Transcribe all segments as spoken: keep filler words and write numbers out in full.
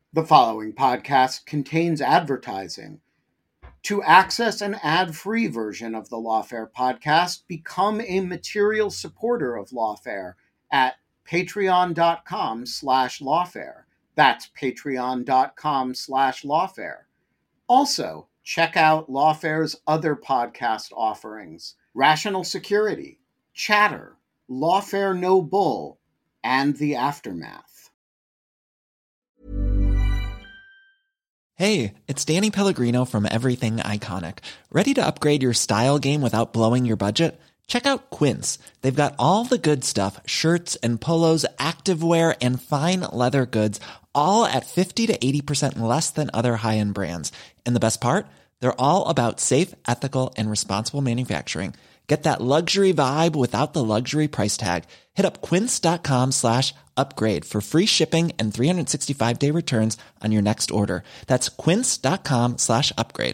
The following podcast contains advertising. To access an ad-free version of the Lawfare podcast, become a material supporter of Lawfare at patreon.com slash lawfare. That's patreon.com slash lawfare. Also, check out Lawfare's other podcast offerings: Rational Security, Chatter, Lawfare No Bull, and The Aftermath. Hey, it's Danny Pellegrino from Everything Iconic. Ready to upgrade your style game without blowing your budget? Check out Quince. They've got all the good stuff, shirts and polos, activewear, and fine leather goods, all at fifty to eighty percent less than other high-end brands. And the best part? They're all about safe, ethical, and responsible manufacturing. Get that luxury vibe without the luxury price tag. Hit up quince.com slash upgrade for free shipping and three sixty-five day returns on your next order. That's quince.com slash upgrade.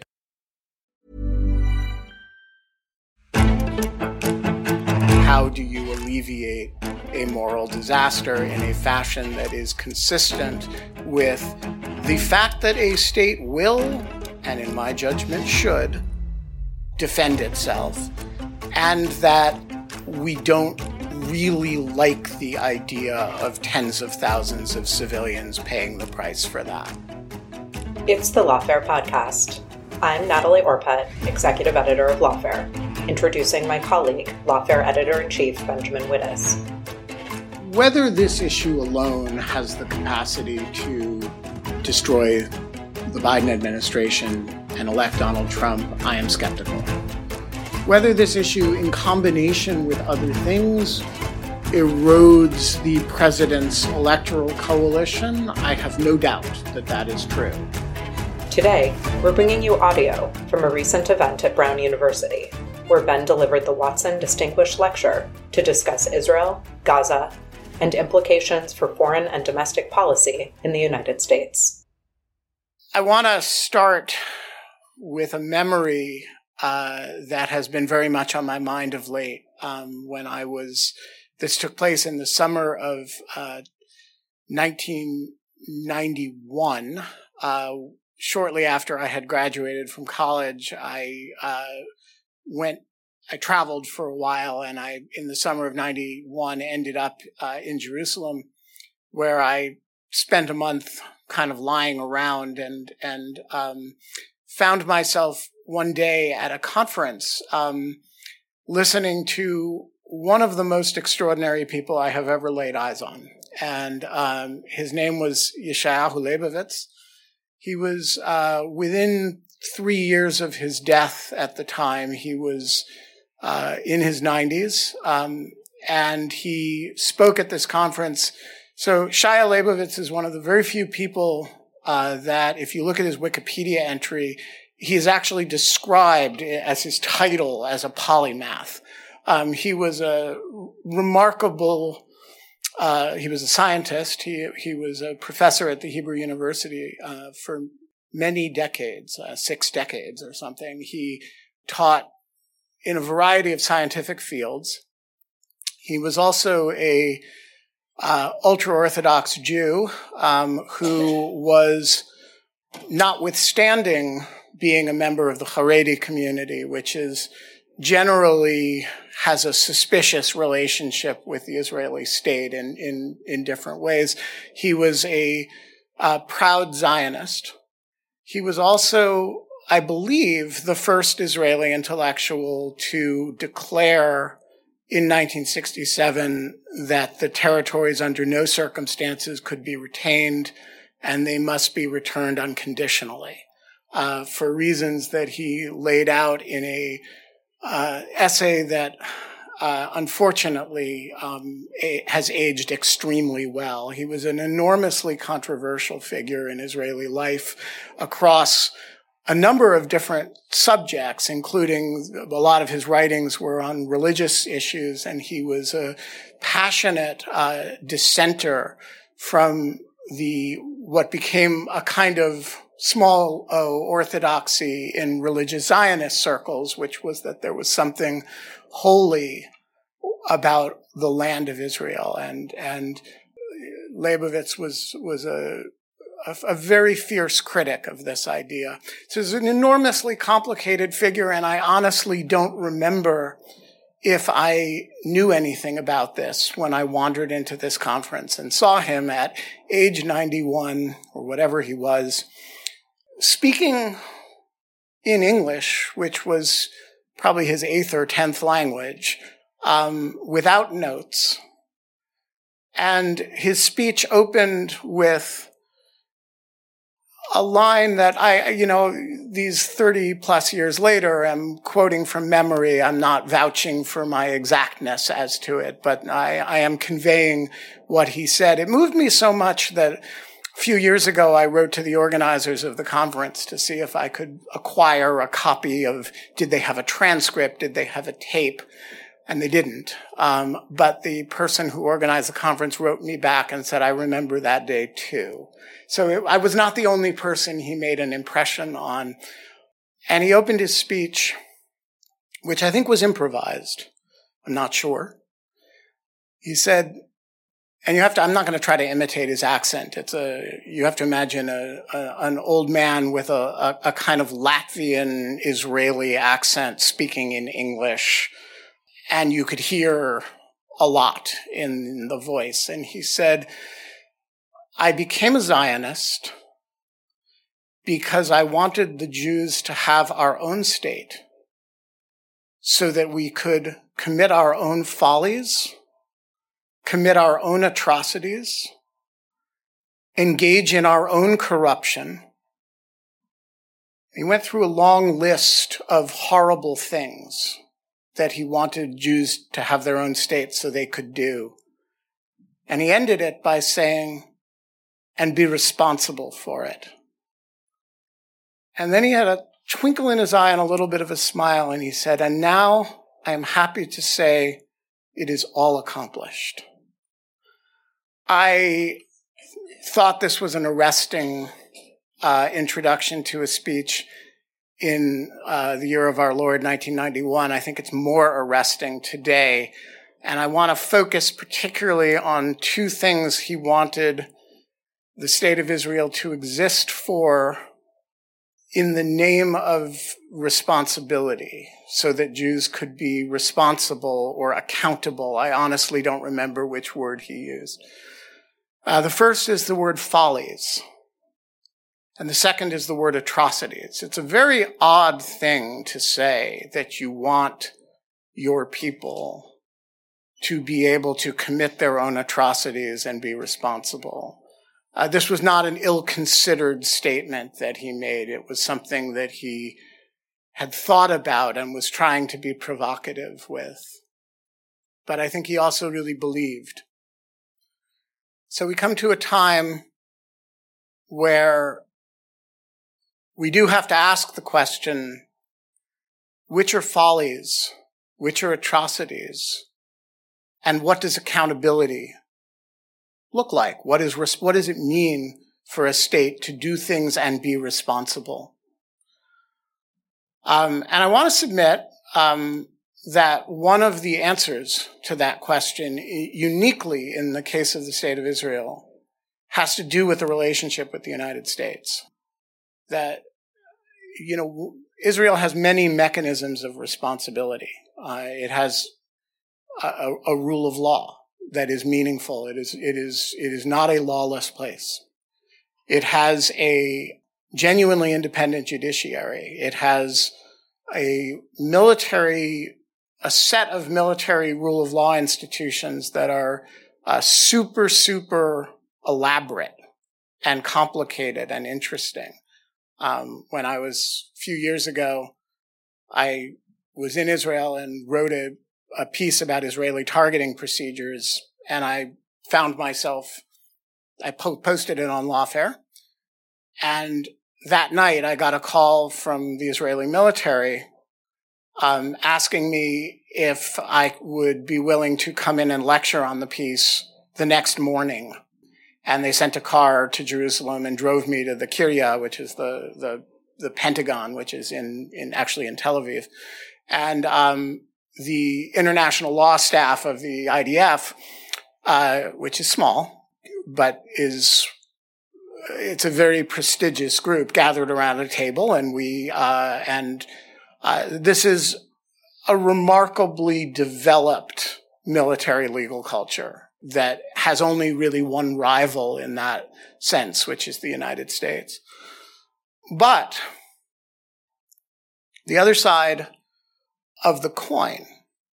How do you alleviate a moral disaster in a fashion that is consistent with the fact that a state will, and in my judgment should, defend itself, and that we don't really like the idea of tens of thousands of civilians paying the price for that? It's the Lawfare Podcast. I'm Natalie Orpett, Executive Editor of Lawfare, introducing my colleague, Lawfare Editor-in-Chief Benjamin Wittes. Whether this issue alone has the capacity to destroy the Biden administration and elect Donald Trump, I am skeptical. Whether this issue, in combination with other things, erodes the president's electoral coalition, I have no doubt that that is true. Today, we're bringing you audio from a recent event at Brown University, where Ben delivered the Watson Distinguished Lecture to discuss Israel, Gaza, and implications for foreign and domestic policy in the United States. I want to start with a memory Uh, that has been very much on my mind of late. Um, when I was, this took place in the summer of uh, nineteen ninety-one. Uh, shortly after I had graduated from college, I uh, went, I traveled for a while, and I, in the summer of ninety-one, ended up uh, in Jerusalem, where I spent a month kind of lying around and, and um, found myself one day at a conference, um, listening to one of the most extraordinary people I have ever laid eyes on. And um, his name was Yeshayahu Leibovitz. He was, uh, within three years of his death at the time, he was uh, in his nineties, um, and he spoke at this conference. So Shaya Leibovitz is one of the very few people uh, that, if you look at his Wikipedia entry, he is actually described as his title as a polymath. Um, he was a remarkable, uh, he was a scientist. He, he was a professor at the Hebrew University uh, for many decades, uh, six decades or something. He taught in a variety of scientific fields. He was also a uh, ultra-Orthodox Jew um, who was, notwithstanding being a member of the Haredi community, which is generally has a suspicious relationship with the Israeli state in, in, in different ways. He was a, a proud Zionist. He was also, I believe, the first Israeli intellectual to declare in nineteen sixty-seven that the territories under no circumstances could be retained and they must be returned unconditionally. Uh, for reasons that he laid out in a uh, essay that uh, unfortunately um, a- has aged extremely well. He was an enormously controversial figure in Israeli life across a number of different subjects, including a lot of his writings were on religious issues, and he was a passionate uh, dissenter from the what became a kind of small o orthodoxy in religious Zionist circles, which was that there was something holy about the land of Israel. And, and Leibovitz was, was a, a, a very fierce critic of this idea. So he's an enormously complicated figure, and I honestly don't remember if I knew anything about this when I wandered into this conference and saw him at age ninety-one, or whatever he was, speaking in English, which was probably his eighth or tenth language, um, without notes. And his speech opened with a line that I, you know, these thirty plus years later, I'm quoting from memory. I'm not vouching for my exactness as to it, but I, I am conveying what he said. It moved me so much that a few years ago, I wrote to the organizers of the conference to see if I could acquire a copy of, did they have a transcript? Did they have a tape? And they didn't. Um, but the person who organized the conference wrote me back and said, I remember that day too. So it, I was not the only person he made an impression on. And he opened his speech, which I think was improvised. I'm not sure. He said, and you have to, I'm not going to try to imitate his accent. It's a, you have to imagine a, a an old man with a, a, a kind of Latvian Israeli accent speaking in English. And you could hear a lot in the voice. And he said, I became a Zionist because I wanted the Jews to have our own state so that we could commit our own follies, commit our own atrocities, engage in our own corruption. He went through a long list of horrible things that he wanted Jews to have their own state so they could do. And he ended it by saying, and be responsible for it. And then he had a twinkle in his eye and a little bit of a smile, and he said, and now I am happy to say it is all accomplished. I thought this was an arresting uh, introduction to a speech in uh, the year of our Lord, nineteen ninety-one. I think it's more arresting today. And I want to focus particularly on two things he wanted the state of Israel to exist for in the name of responsibility, so that Jews could be responsible or accountable. I honestly don't remember which word he used. Uh, the first is the word follies. And the second is the word atrocities. It's a very odd thing to say that you want your people to be able to commit their own atrocities and be responsible. Uh, this was not an ill-considered statement that he made. It was something that he had thought about and was trying to be provocative with. But I think he also really believed. So we come to a time where we do have to ask the question, which are follies, which are atrocities, and what does accountability look like? What is, what does it mean for a state to do things and be responsible? Um, and I want to submit um, that one of the answers to that question, uniquely in the case of the state of Israel, has to do with the relationship with the United States. That, you know, Israel has many mechanisms of responsibility. Uh, it has a, a rule of law that is meaningful. It is, it is, it is not a lawless place. It has a genuinely independent judiciary. It has a military, a set of military rule of law institutions that are uh, super, super elaborate and complicated and interesting. Um, when I was a few years ago, I was in Israel and wrote a, a piece about Israeli targeting procedures, and I found myself, I po- posted it on Lawfare, and that night I got a call from the Israeli military um, asking me if I would be willing to come in and lecture on the piece the next morning. And they sent a car to Jerusalem and drove me to the Kiryat, which is the, the, the Pentagon, which is in, in actually in Tel Aviv. And, um, the international law staff of the I D F, uh, which is small, but is it's a very prestigious group gathered around a table, and we, uh, and uh, this is a remarkably developed military legal culture that has only really one rival in that sense, which is the United States. But the other side of the coin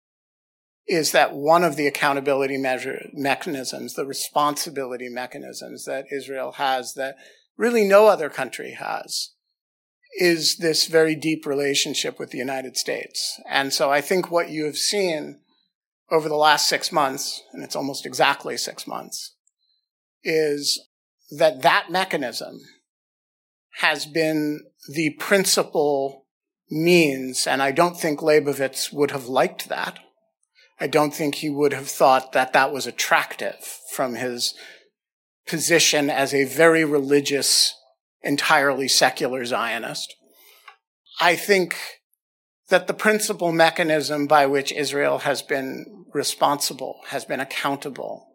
is that one of the accountability measure, mechanisms, the responsibility mechanisms that Israel has that really no other country has, is this very deep relationship with the United States. And so I think what you have seen over the last six months, and it's almost exactly six months, is that that mechanism has been the principal means, and I don't think Leibovitz would have liked that. I don't think he would have thought that that was attractive from his position as a very religious, entirely secular Zionist. I think that the principal mechanism by which Israel has been responsible, has been accountable,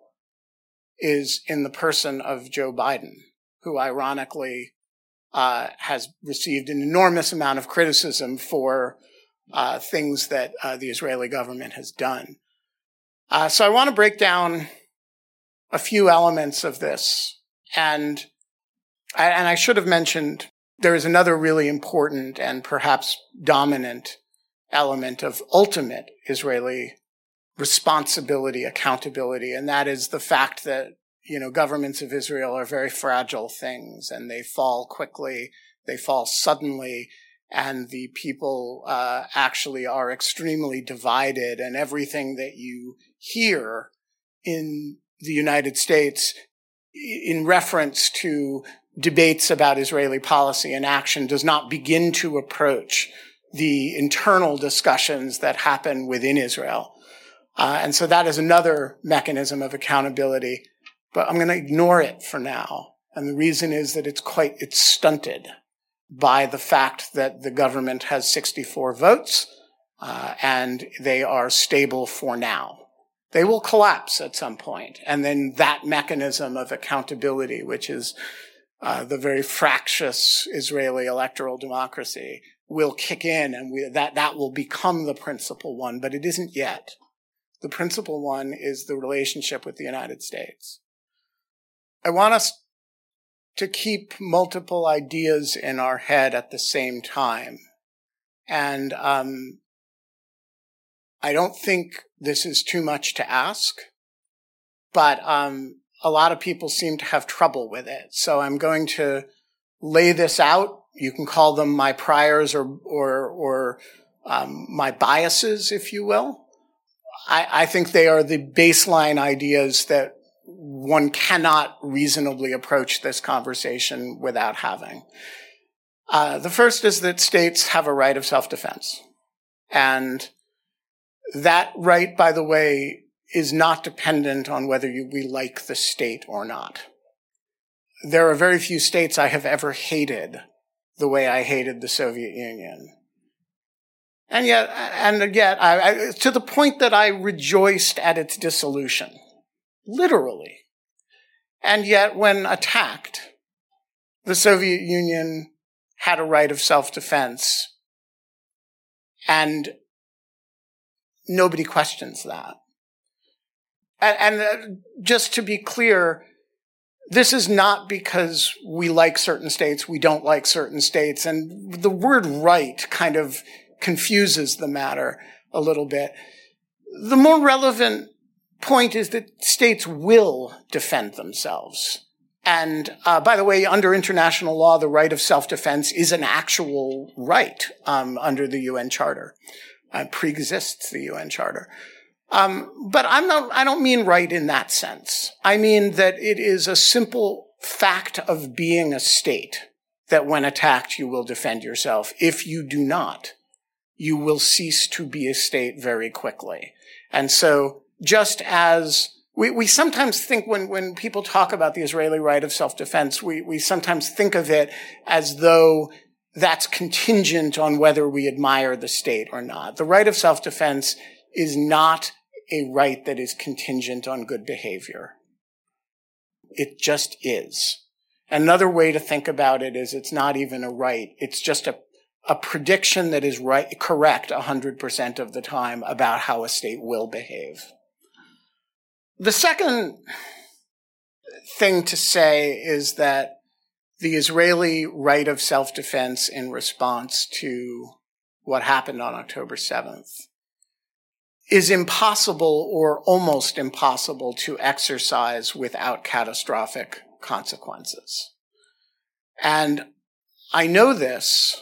is in the person of Joe Biden, who ironically uh, has received an enormous amount of criticism for uh, things that uh, the Israeli government has done. Uh, so I want to break down a few elements of this. And I, and I should have mentioned there is another really important and perhaps dominant element of ultimate Israeli responsibility, accountability, and that is the fact that, you know, governments of Israel are very fragile things, and they fall quickly, they fall suddenly, and the people uh, actually are extremely divided, and everything that you hear in the United States in reference to debates about Israeli policy and action does not begin to approach the internal discussions that happen within Israel. Uh, and so that is another mechanism of accountability, but I'm going to ignore it for now. And the reason is that it's quite, it's stunted by the fact that the government has sixty-four votes, uh, and they are stable for now. They will collapse at some point, and then that mechanism of accountability, which is uh, the very fractious Israeli electoral democracy, will kick in, and we, that, that will become the principal one, but it isn't yet. The principal one is the relationship with the United States. I want us to keep multiple ideas in our head at the same time. And um, I don't think this is too much to ask, but um, a lot of people seem to have trouble with it. So I'm going to lay this out. You can call them my priors or or, or um, my biases, if you will. I, I think they are the baseline ideas that one cannot reasonably approach this conversation without having. Uh, the first is that states have a right of self-defense. And that right, by the way, is not dependent on whether you, we like the state or not. There are very few states I have ever hated the way I hated the Soviet Union. And yet, and yet, I, I, to the point that I rejoiced at its dissolution, literally. And yet, when attacked, the Soviet Union had a right of self-defense, and nobody questions that. And, and uh, just to be clear, this is not because we like certain states, we don't like certain states, and the word right kind of confuses the matter a little bit. The more relevant point is that states will defend themselves. And uh, by the way, under international law, the right of self-defense is an actual right um, under the U N Charter. Uh, pre-exists the U N Charter. Um, but I'm not, I don't mean right in that sense. I mean that it is a simple fact of being a state that when attacked, you will defend yourself. If you do not, you will cease to be a state very quickly. And so just as we, we sometimes think when, when people talk about the Israeli right of self-defense, we, we sometimes think of it as though that's contingent on whether we admire the state or not. The right of self-defense is not a right that is contingent on good behavior. It just is. Another way to think about it is it's not even a right. It's just a, a prediction that is right, correct one hundred percent of the time about how a state will behave. The second thing to say is that the Israeli right of self-defense in response to what happened on October seventh is impossible or almost impossible to exercise without catastrophic consequences. And I know this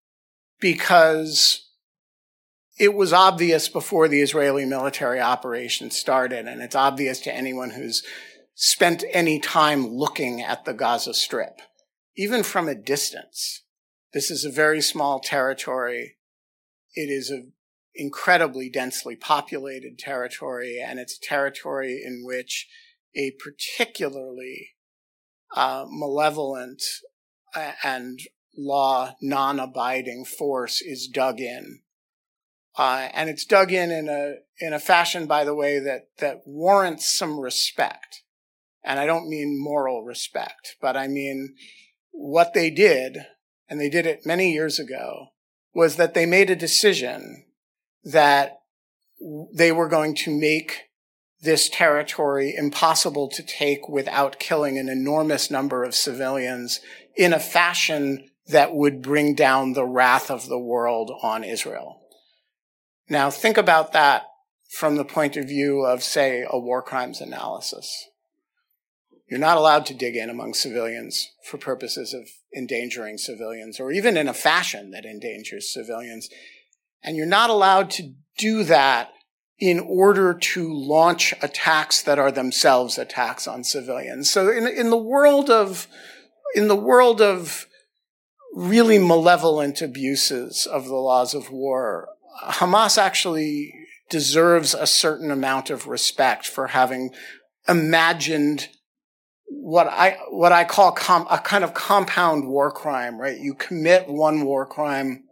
because it was obvious before the Israeli military operation started, and it's obvious to anyone who's spent any time looking at the Gaza Strip, even from a distance. This is a very small territory. It is a incredibly densely populated territory, and it's a territory in which a particularly uh, malevolent and law non-abiding force is dug in. Uh, and it's dug in in a in a fashion, by the way, that that warrants some respect. And I don't mean moral respect, but I mean what they did, and they did it many years ago, was that they made a decision that they were going to make this territory impossible to take without killing an enormous number of civilians in a fashion that would bring down the wrath of the world on Israel. Now, think about that from the point of view of, say, a war crimes analysis. You're not allowed to dig in among civilians for purposes of endangering civilians, or even in a fashion that endangers civilians. And you're not allowed to do that in order to launch attacks that are themselves attacks on civilians. So in, in the world of, in the world of really malevolent abuses of the laws of war, Hamas actually deserves a certain amount of respect for having imagined what I what I call com- a kind of compound war crime, right? You commit one war crime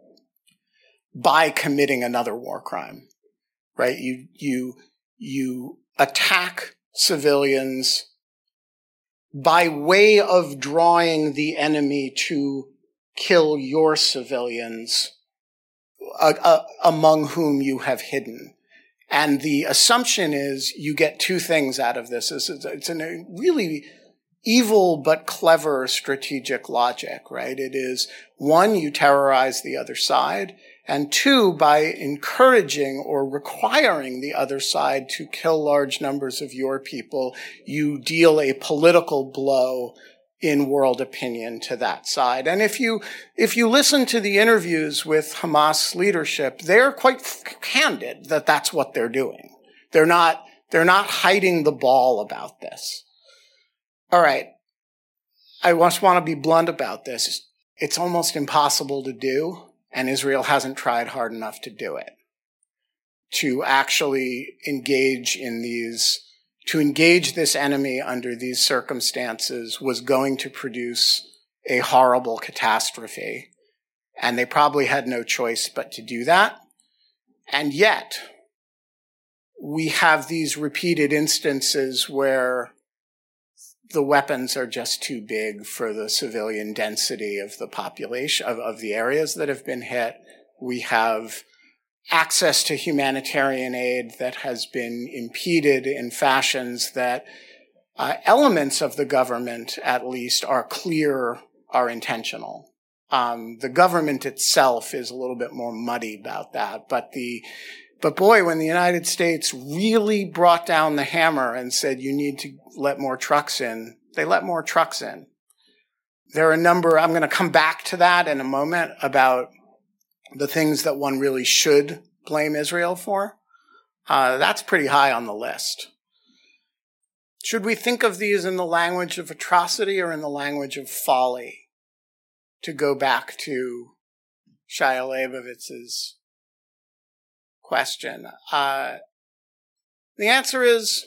by committing another war crime, right? You you you attack civilians by way of drawing the enemy to kill your civilians, uh, uh, among whom you have hidden. And the assumption is you get two things out of this. It's, it's a really evil but clever strategic logic, right? It is, one, you terrorize the other side, and two, by encouraging or requiring the other side to kill large numbers of your people, you deal a political blow in world opinion to that side. And if you, if you listen to the interviews with Hamas leadership, they're quite candid that that's what they're doing. They're not, they're not hiding the ball about this. All right. I just want to be blunt about this. It's almost impossible to do, and Israel hasn't tried hard enough to do it. To actually engage in these To engage this enemy under these circumstances was going to produce a horrible catastrophe. And they probably had no choice but to do that. And yet, we have these repeated instances where the weapons are just too big for the civilian density of the population, of, of the areas that have been hit. We have access to humanitarian aid that has been impeded in fashions that uh, elements of the government, at least, are clear, are intentional. Um, the government itself is a little bit more muddy about that, but the, but boy, when the United States really brought down the hammer and said you need to let more trucks in, they let more trucks in. There are a number, I'm going to come back to that in a moment, about the things that one really should blame Israel for. Uh, that's pretty high on the list. Should we think of these in the language of atrocity or in the language of folly? To go back to Shia Leibovitz's question. Uh, the answer is,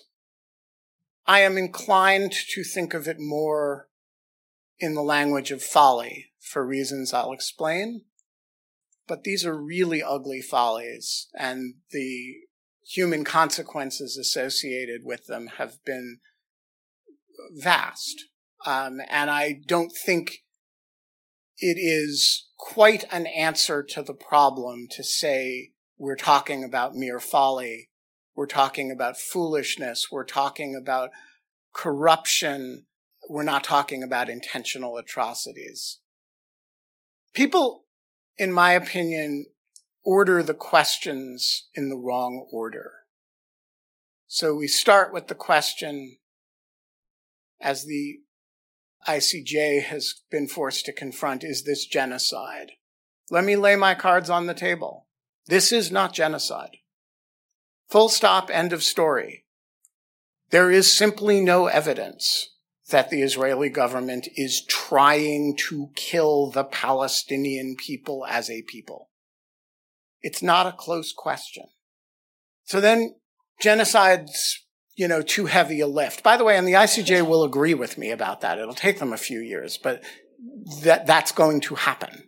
I am inclined to think of it more in the language of folly, for reasons I'll explain. But these are really ugly follies, and the human consequences associated with them have been vast. Um, and I don't think it is quite an answer to the problem to say we're talking about mere folly, we're talking about foolishness, we're talking about corruption, we're not talking about intentional atrocities. People, in my opinion, order the questions in the wrong order. So we start with the question, as the I C J has been forced to confront, is this genocide? Let me lay my cards on the table. This is not genocide. Full stop, end of story. There is simply no evidence that the Israeli government is trying to kill the Palestinian people as a people. It's not a close question. So then genocide's, you know, too heavy a lift. By the way, and the I C J will agree with me about that. It'll take them a few years, but that, that's going to happen.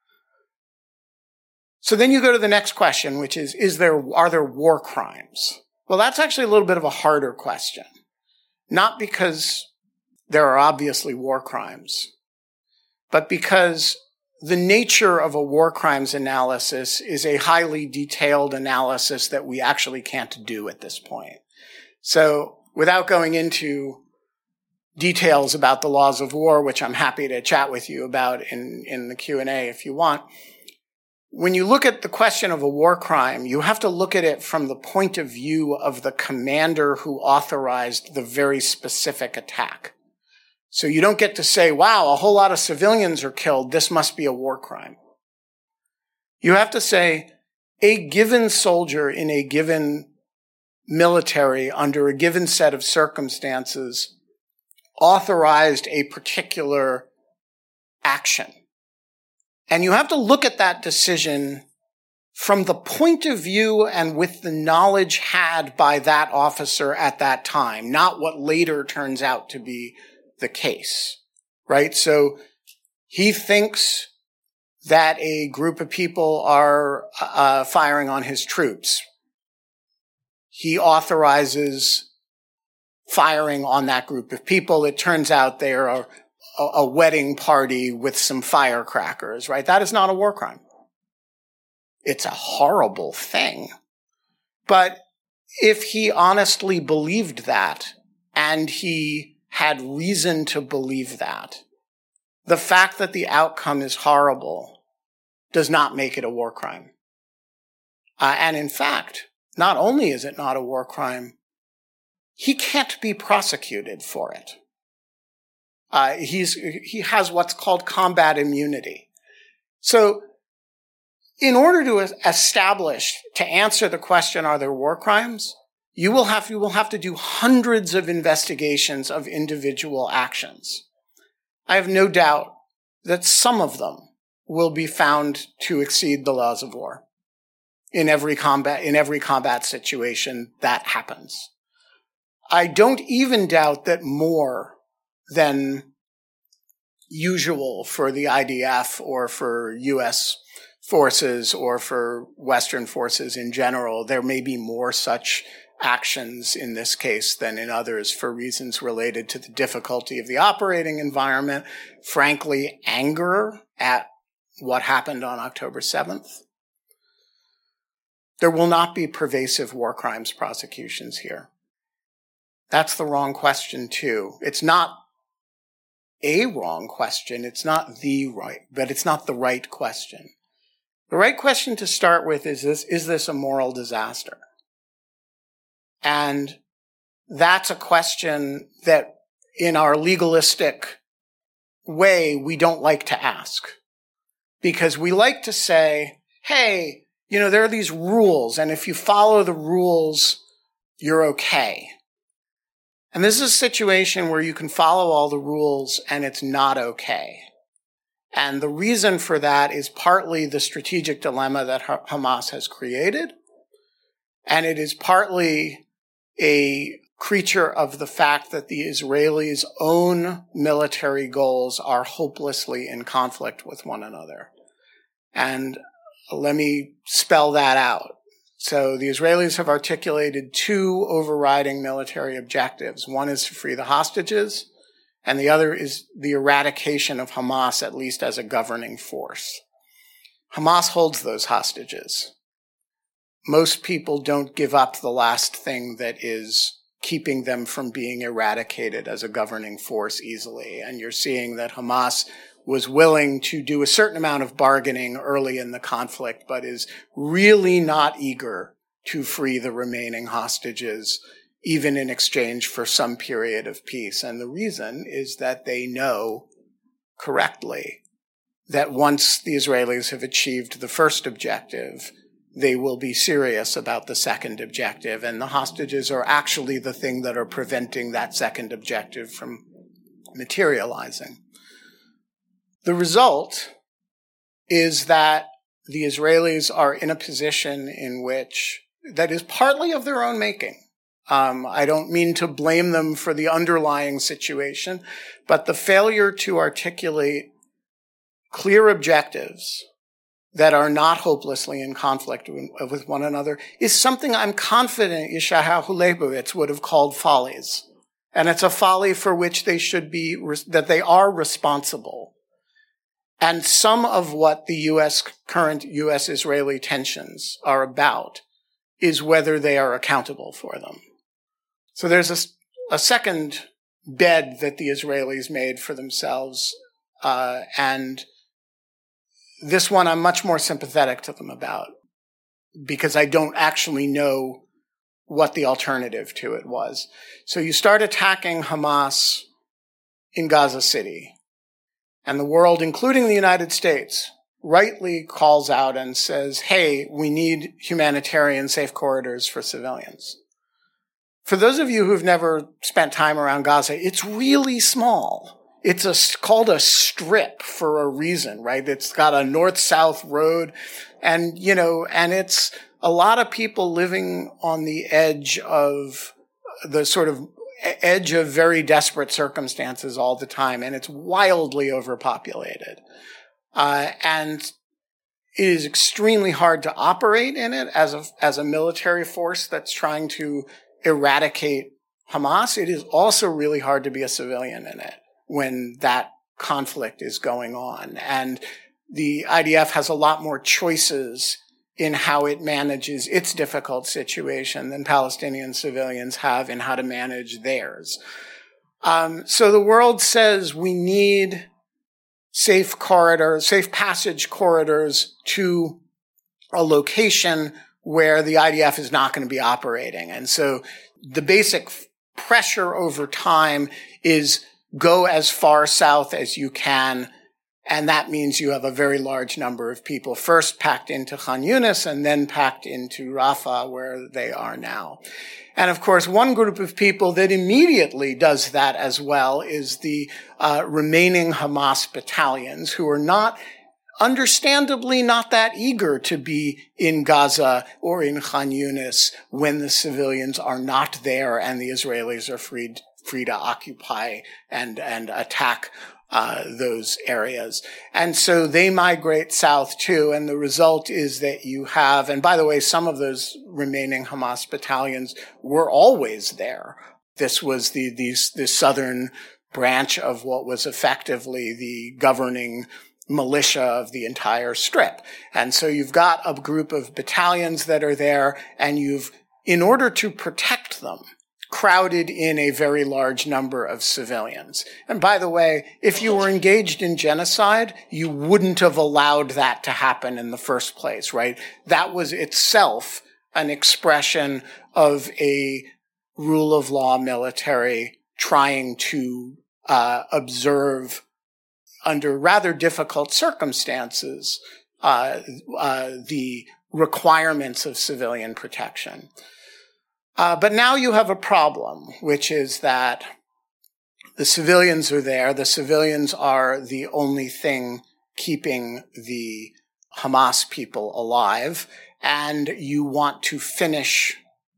So then you go to the next question, which is, is there, are there war crimes? Well, that's actually a little bit of a harder question. Not because there are obviously war crimes, but because the nature of a war crimes analysis is a highly detailed analysis that we actually can't do at this point. So without going into details about the laws of war, which I'm happy to chat with you about in, in the Q and A if you want, when you look at the question of a war crime, you have to look at it from the point of view of the commander who authorized the very specific attack. So you don't get to say, wow, a whole lot of civilians are killed, this must be a war crime. You have to say, a given soldier in a given military under a given set of circumstances authorized a particular action. And you have to look at that decision from the point of view and with the knowledge had by that officer at that time, not what later turns out to be the case, right? So he thinks that a group of people are uh, firing on his troops. He authorizes firing on that group of people. It turns out they are a, a wedding party with some firecrackers, right? That is not a war crime. It's a horrible thing. But if he honestly believed that, and he had reason to believe that, the fact that the outcome is horrible does not make it a war crime. Uh, and in fact, not only is it not a war crime, he can't be prosecuted for it. Uh, he's, he has what's called combat immunity. So in order to establish, to answer the question, are there war crimes? You will have, you will have to do hundreds of investigations of individual actions. I have no doubt that some of them will be found to exceed the laws of war. In every combat, in every combat situation, that happens. I don't even doubt that more than usual for the I D F or for U S forces or for Western forces in general, there may be more such actions in this case than in others for reasons related to the difficulty of the operating environment, frankly, anger at what happened on October seventh. There will not be pervasive war crimes prosecutions here. That's the wrong question, too. It's not a wrong question. It's not the right, but it's not the right question. The right question to start with is this, is this a moral disaster? And that's a question that in our legalistic way, we don't like to ask. Because we like to say, hey, you know, there are these rules, and if you follow the rules, you're okay. And this is a situation where you can follow all the rules and it's not okay. And the reason for that is partly the strategic dilemma that Hamas has created, and it is partly a creature of the fact that the Israelis' own military goals are hopelessly in conflict with one another. And let me spell that out. So the Israelis have articulated two overriding military objectives. One is to free the hostages, and the other is the eradication of Hamas, at least as a governing force. Hamas holds those hostages. Most people don't give up the last thing that is keeping them from being eradicated as a governing force easily. And you're seeing that Hamas was willing to do a certain amount of bargaining early in the conflict, but is really not eager to free the remaining hostages, even in exchange for some period of peace. And the reason is that they know correctly that once the Israelis have achieved the first objective, they will be serious about the second objective, and the hostages are actually the thing that are preventing that second objective from materializing. The result is that the Israelis are in a position in which that is partly of their own making. Um, I don't mean to blame them for the underlying situation, but the failure to articulate clear objectives that are not hopelessly in conflict with one another is something I'm confident Yeshayahu Leibowitz would have called follies. And it's a folly for which they should be, that they are responsible. And some of what the U S, current U S-Israeli tensions are about is whether they are accountable for them. So there's a, a second bed that the Israelis made for themselves, uh, and this one I'm much more sympathetic to them about because I don't actually know what the alternative to it was. So you start attacking Hamas in Gaza City, and the world, including the United States, rightly calls out and says, hey, we need humanitarian safe corridors for civilians. For those of you who've never spent time around Gaza, it's really small. It's a, called a strip for a reason, right? It's got a north-south road, and, you know, and it's a lot of people living on the edge of the sort of edge of very desperate circumstances all the time, and it's wildly overpopulated. Uh, and it is extremely hard to operate in it as a, as a military force that's trying to eradicate Hamas. It is also really hard to be a civilian in it when that conflict is going on. And the I D F has a lot more choices in how it manages its difficult situation than Palestinian civilians have in how to manage theirs. Um, so the world says we need safe corridors, safe passage corridors to a location where the I D F is not going to be operating. And so the basic pressure over time is go as far south as you can, and that means you have a very large number of people first packed into Khan Yunis and then packed into Rafah, where they are now. And of course, one group of people that immediately does that as well is the uh, remaining Hamas battalions, who are not, understandably not that eager to be in Gaza or in Khan Yunis when the civilians are not there and the Israelis are freed free to occupy and, and attack uh, those areas. And so they migrate south too, and the result is that you have, and by the way, some of those remaining Hamas battalions were always there. This was the, these, the southern branch of what was effectively the governing militia of the entire strip. And so you've got a group of battalions that are there, and you've, in order to protect them, crowded in a very large number of civilians. And by the way, if you were engaged in genocide, you wouldn't have allowed that to happen in the first place, right? That was itself an expression of a rule of law military trying to uh, observe under rather difficult circumstances uh, uh, the requirements of civilian protection. Uh, but now you have a problem, which is that the civilians are there. The civilians are the only thing keeping the Hamas people alive, and you want to finish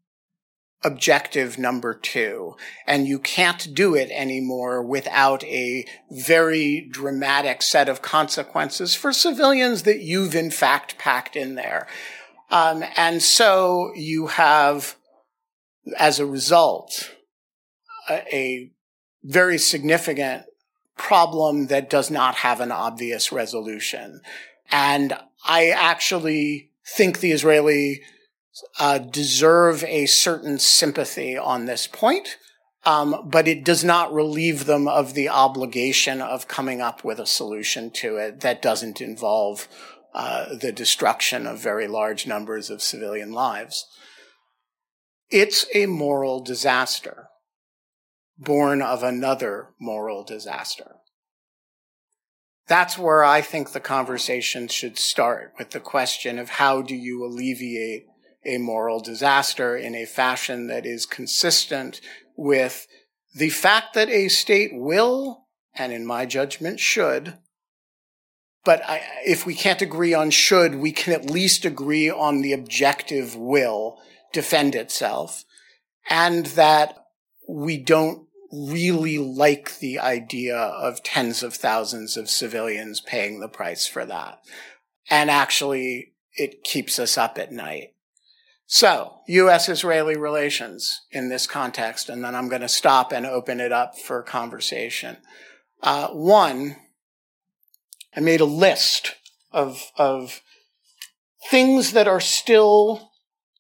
objective number two. And you can't do it anymore without a very dramatic set of consequences for civilians that you've in fact packed in there. Um, and so you have, as a result, a, a very significant problem that does not have an obvious resolution. And I actually think the Israelis uh, deserve a certain sympathy on this point, um, but it does not relieve them of the obligation of coming up with a solution to it that doesn't involve uh, the destruction of very large numbers of civilian lives. It's a moral disaster, born of another moral disaster. That's where I think the conversation should start, with the question of how do you alleviate a moral disaster in a fashion that is consistent with the fact that a state will, and in my judgment should, but I, if we can't agree on should, we can at least agree on the objective will defend itself, and that we don't really like the idea of tens of thousands of civilians paying the price for that. And actually, it keeps us up at night. So, U S Israeli relations in this context, and then I'm going to stop and open it up for conversation. Uh, one, I made a list of, of things that are still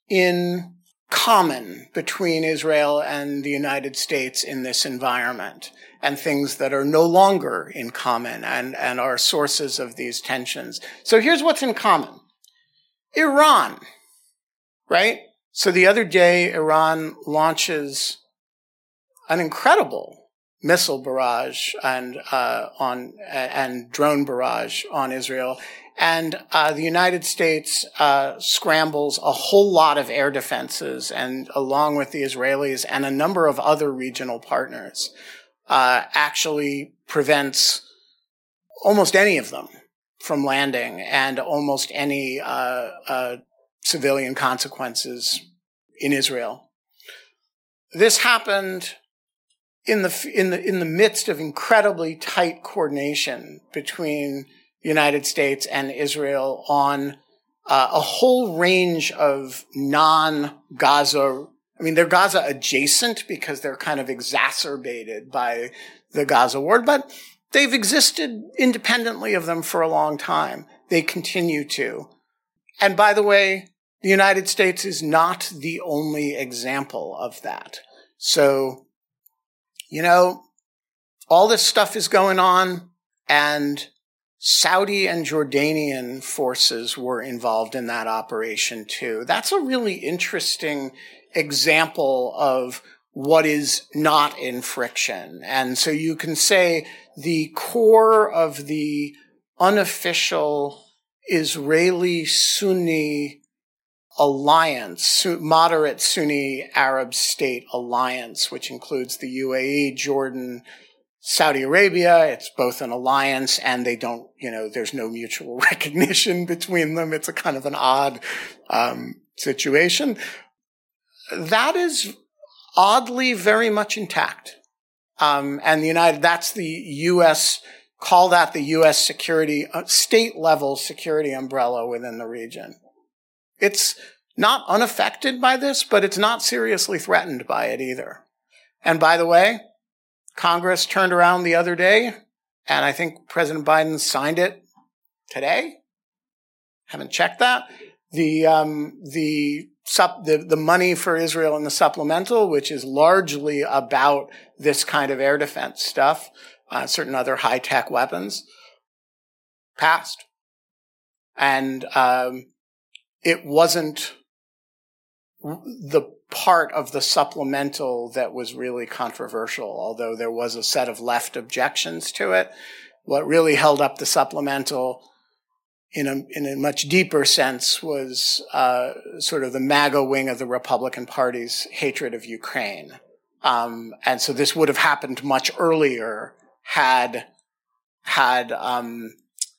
in common between Israel and the United States in this environment, and things that are no longer in common and, and are sources of these tensions. So here's what's in common. Iran, right? So the other day, Iran launches an incredible missile barrage and uh, on and drone barrage on Israel. And uh, the United States uh, scrambles a whole lot of air defenses, and along with the Israelis and a number of other regional partners, uh, actually prevents almost any of them from landing, and almost any uh, uh, civilian consequences in Israel. This happened in the in the in the midst of incredibly tight coordination between the United States and Israel on uh, a whole range of non-Gaza, I mean, they're Gaza adjacent because they're kind of exacerbated by the Gaza war, but they've existed independently of them for a long time. They continue to. And by the way, the United States is not the only example of that. So, you know, all this stuff is going on, and Saudi and Jordanian forces were involved in that operation too. That's a really interesting example of what is not in friction. And so you can say the core of the unofficial Israeli Sunni alliance, moderate Sunni Arab state alliance, which includes the U A E, Jordan, Saudi Arabia. It's both an alliance, and they don't, you know, there's no mutual recognition between them. It's a kind of an odd um, situation. That is oddly very much intact. Um, and the United, that's the U S, call that the U S security, uh, state level security umbrella within the region. It's not unaffected by this, but it's not seriously threatened by it either. And by the way, Congress turned around the other day, and I think President Biden signed it today. Haven't checked that. The um, the, sup, the the money for Israel in the supplemental, which is largely about this kind of air defense stuff, uh, certain other high tech weapons, passed, and um, it wasn't the part of the supplemental that was really controversial, although there was a set of left objections to it. What really held up the supplemental in a, in a much deeper sense was uh, sort of the MAGA wing of the Republican Party's hatred of Ukraine. Um, and so this would have happened much earlier had, had, um,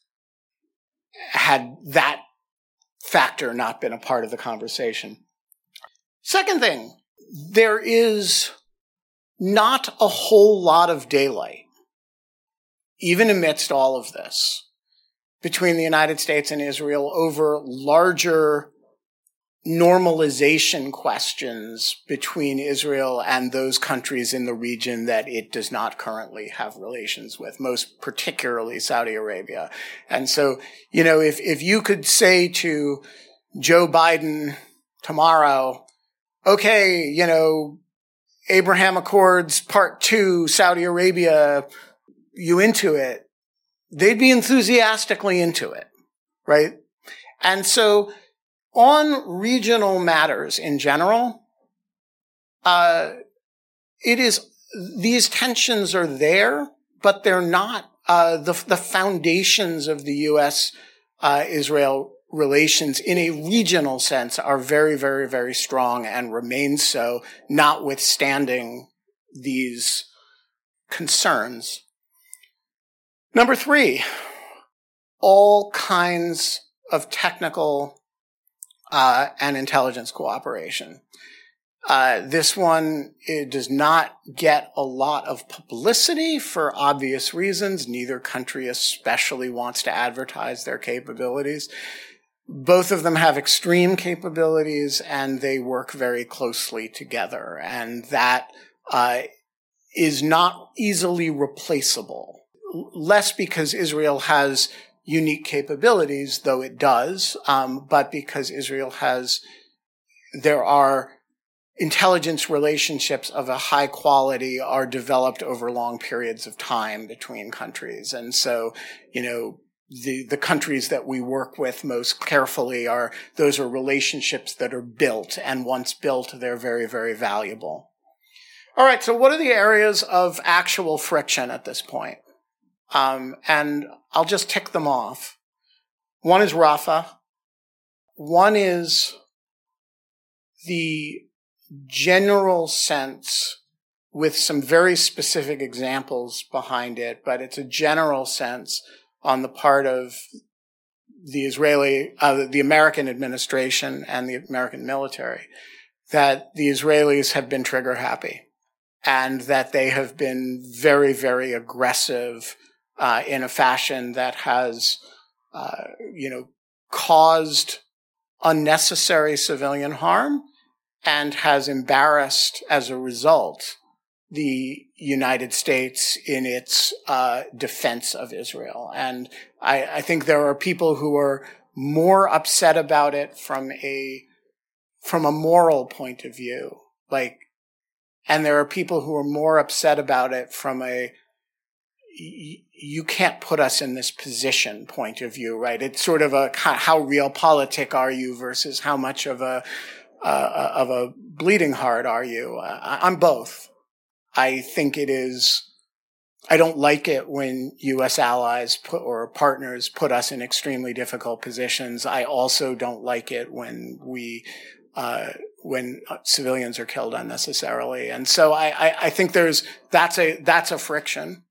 had that factor not been a part of the conversation. Second thing, there is not a whole lot of daylight, even amidst all of this, between the United States and Israel over larger normalization questions between Israel and those countries in the region that it does not currently have relations with, most particularly Saudi Arabia. And so, you know, if, if you could say to Joe Biden tomorrow, okay, you know, Abraham Accords Part Two, Saudi Arabia, you into it? They'd be enthusiastically into it, right? And so on regional matters in general, uh, it is, these tensions are there, but they're not, uh, the, the foundations of the U S, uh, Israel relations in a regional sense are very, very, very strong and remain so, notwithstanding these concerns. Number three, all kinds of technical uh, and intelligence cooperation. Uh, this one, it does not get a lot of publicity for obvious reasons. Neither country especially wants to advertise their capabilities. Both of them have extreme capabilities, and they work very closely together. And that uh, is not easily replaceable. Less because Israel has unique capabilities, though it does, um, but because Israel has, there are intelligence relationships of a high quality are developed over long periods of time between countries. And so, you know, the, the countries that we work with most carefully are, those are relationships that are built, and once built, they're very, very valuable. All right, so what are the areas of actual friction at this point? Um, and I'll just tick them off. One is Rafah. One is the general sense with some very specific examples behind it, but it's a general sense on the part of the Israeli, uh, the American administration and the American military that the Israelis have been trigger happy and that they have been very, very aggressive Uh, in a fashion that has, uh, you know, caused unnecessary civilian harm and has embarrassed, as a result, the United States in its uh, defense of Israel. And I, I think there are people who are more upset about it from a from a moral point of view, like, and there are people who are more upset about it from a you can't put us in this position point of view, right? It's sort of a how realpolitik are you versus how much of a uh, of a bleeding heart are you? Uh, I'm both. I think it is. I don't like it when U S allies put, or partners put us in extremely difficult positions. I also don't like it when we uh, when civilians are killed unnecessarily, and so I, I, I think there's that's a that's a friction.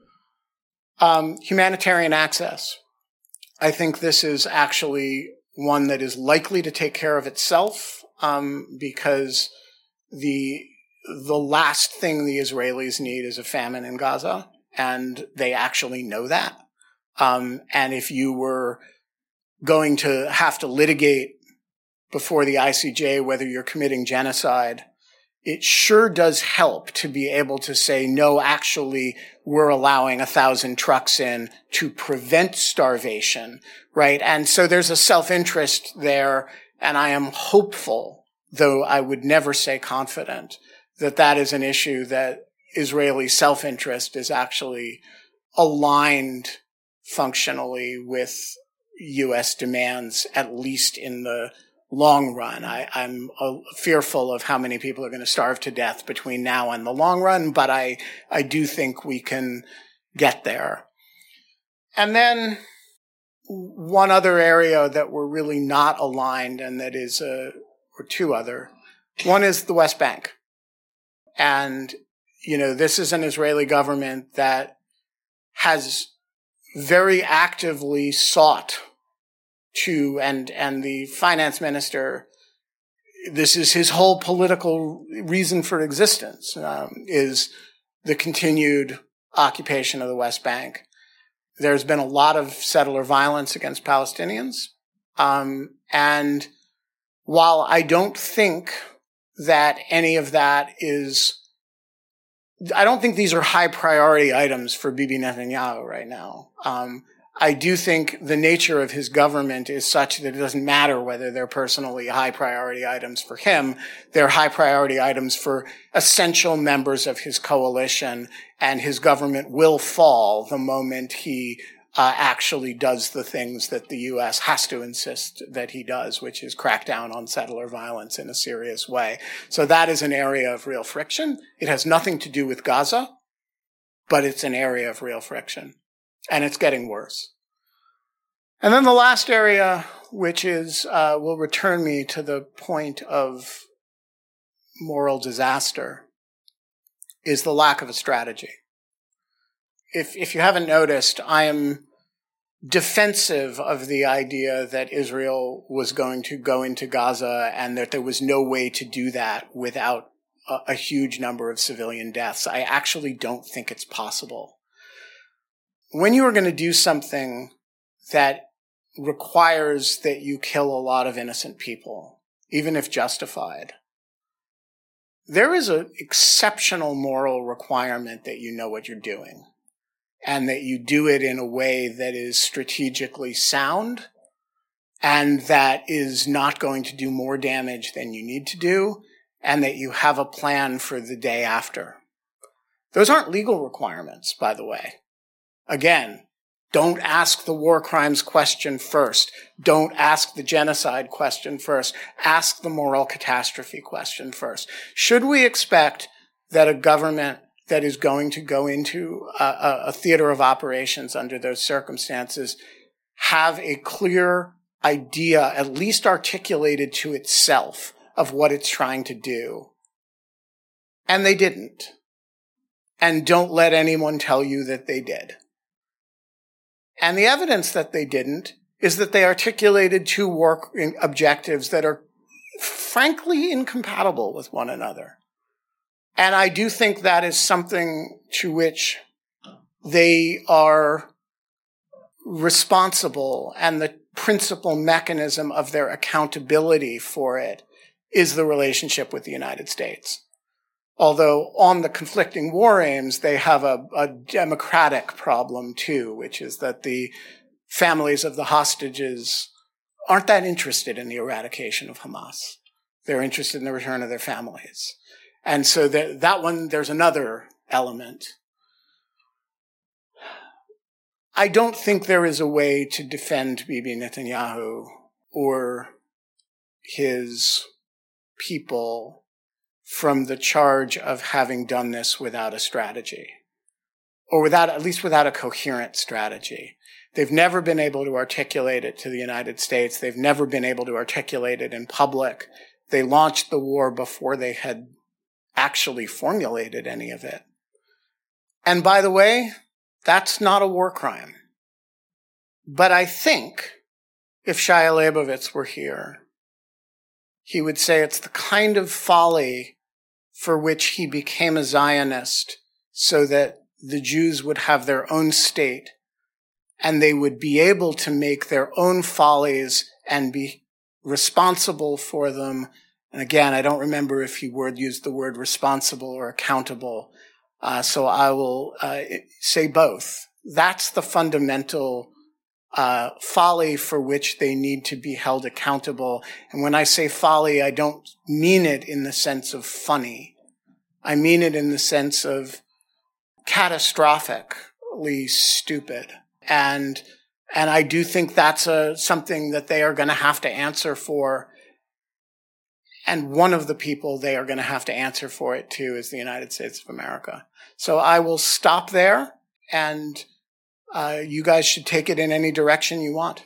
Um, humanitarian access. I think this is actually one that is likely to take care of itself, um, because the the last thing the Israelis need is a famine in Gaza, and they actually know that. Um, and if you were going to have to litigate before the I C J whether you're committing genocide, it sure does help to be able to say, no, actually, we're allowing a thousand trucks in to prevent starvation, right? And so there's a self-interest there, and I am hopeful, though I would never say confident, that that is an issue that Israeli self-interest is actually aligned functionally with U S demands, at least in the long run. I, I'm uh, fearful of how many people are going to starve to death between now and the long run, but I, I do think we can get there. And then one other area that we're really not aligned, and that is, uh, or two other. One is the West Bank. And, you know, this is an Israeli government that has very actively sought to, and, and the finance minister, this is his whole political reason for existence, um, is the continued occupation of the West Bank. There's been a lot of settler violence against Palestinians. Um, and while I don't think that any of that is, I don't think these are high priority items for Bibi Netanyahu right now. Um, I do think the nature of his government is such that it doesn't matter whether they're personally high priority items for him. They're high priority items for essential members of his coalition, and his government will fall the moment he uh, actually does the things that the U S has to insist that he does, which is crack down on settler violence in a serious way. So that is an area of real friction. It has nothing to do with Gaza, but it's an area of real friction. And it's getting worse. And then the last area, which is, uh, will return me to the point of moral disaster, is the lack of a strategy. If, if you haven't noticed, I am defensive of the idea that Israel was going to go into Gaza and that there was no way to do that without a, a huge number of civilian deaths. I actually don't think it's possible. When you are going to do something that requires that you kill a lot of innocent people, even if justified, there is an exceptional moral requirement that you know what you're doing and that you do it in a way that is strategically sound and that is not going to do more damage than you need to do, and that you have a plan for the day after. Those aren't legal requirements, by the way. Again, don't ask the war crimes question first. Don't ask the genocide question first. Ask the moral catastrophe question first. Should we expect that a government that is going to go into a, a theater of operations under those circumstances have a clear idea, at least articulated to itself, of what it's trying to do? And they didn't. And don't let anyone tell you that they did. And the evidence that they didn't is that they articulated two war objectives that are frankly incompatible with one another. And I do think that is something to which they are responsible, and the principal mechanism of their accountability for it is the relationship with the United States. Although on the conflicting war aims, they have a, a democratic problem too, which is that the families of the hostages aren't that interested in the eradication of Hamas. They're interested in the return of their families. And so that, that one, there's another element. I don't think there is a way to defend Bibi Netanyahu or his people from the charge of having done this without a strategy, or without, at least without a coherent strategy. They've never been able to articulate it to the United States. They've never been able to articulate it in public. They launched the war before they had actually formulated any of it. And by the way, that's not a war crime. But I think if Shia Leibovitz were here, he would say it's the kind of folly for which he became a Zionist so that the Jews would have their own state and they would be able to make their own follies and be responsible for them. And again, I don't remember if he word used the word responsible or accountable. Uh, so I will uh, say both. That's the fundamental uh, folly for which they need to be held accountable. And when I say folly, I don't mean it in the sense of funny. I mean it in the sense of catastrophically stupid. And and I do think that's a, something that they are going to have to answer for. And one of the people they are going to have to answer for it too is the United States of America. So I will stop there, and uh, you guys should take it in any direction you want.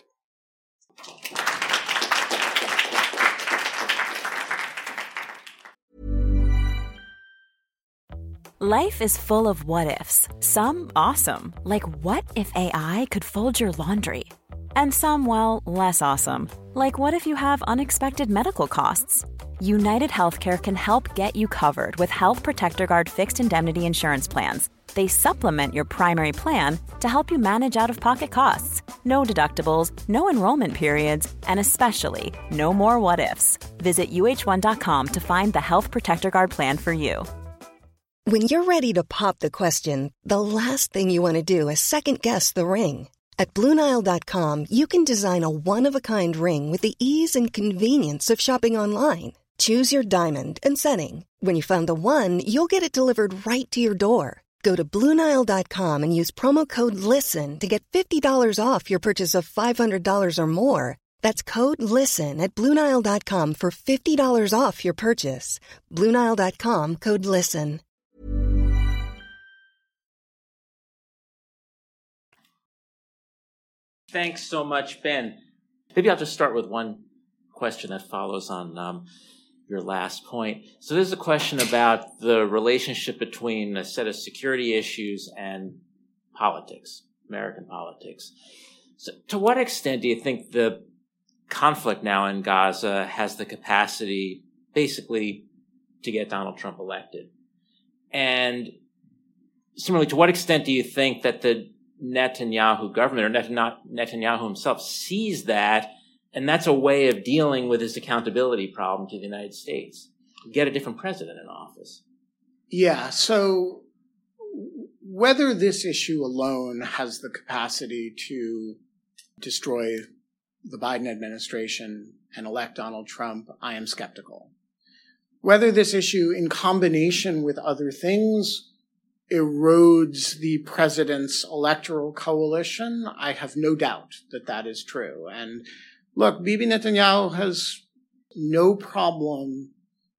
Life is full of what-ifs. Some awesome, like what if A I could fold your laundry? And some, well, less awesome, like what if you have unexpected medical costs? United Healthcare can help get you covered with Health Protector Guard fixed indemnity insurance plans. They supplement your primary plan to help you manage out-of-pocket costs. No deductibles, no enrollment periods, and especially no more what-ifs. Visit U H one dot com to find the Health Protector Guard plan for you. When you're ready to pop the question, the last thing you want to do is second-guess the ring. At Blue Nile dot com, you can design a one-of-a-kind ring with the ease and convenience of shopping online. Choose your diamond and setting. When you find the one, you'll get it delivered right to your door. Go to Blue Nile dot com and use promo code LISTEN to get fifty dollars off your purchase of five hundred dollars or more. That's code LISTEN at Blue Nile dot com for fifty dollars off your purchase. Blue Nile dot com, code LISTEN. Thanks so much, Ben. Maybe I'll just start with one question that follows on um, your last point. So this is a question about the relationship between a set of security issues and politics, American politics. So to what extent do you think the conflict now in Gaza has the capacity basically to get Donald Trump elected? And similarly, to what extent do you think that the Netanyahu government or Netanyahu himself sees that, and that's a way of dealing with his accountability problem to the United States? Get a different president in office. Yeah, so whether this issue alone has the capacity to destroy the Biden administration and elect Donald Trump, I am skeptical. Whether this issue, in combination with other things, erodes the president's electoral coalition, I have no doubt that that is true. And look, Bibi Netanyahu has no problem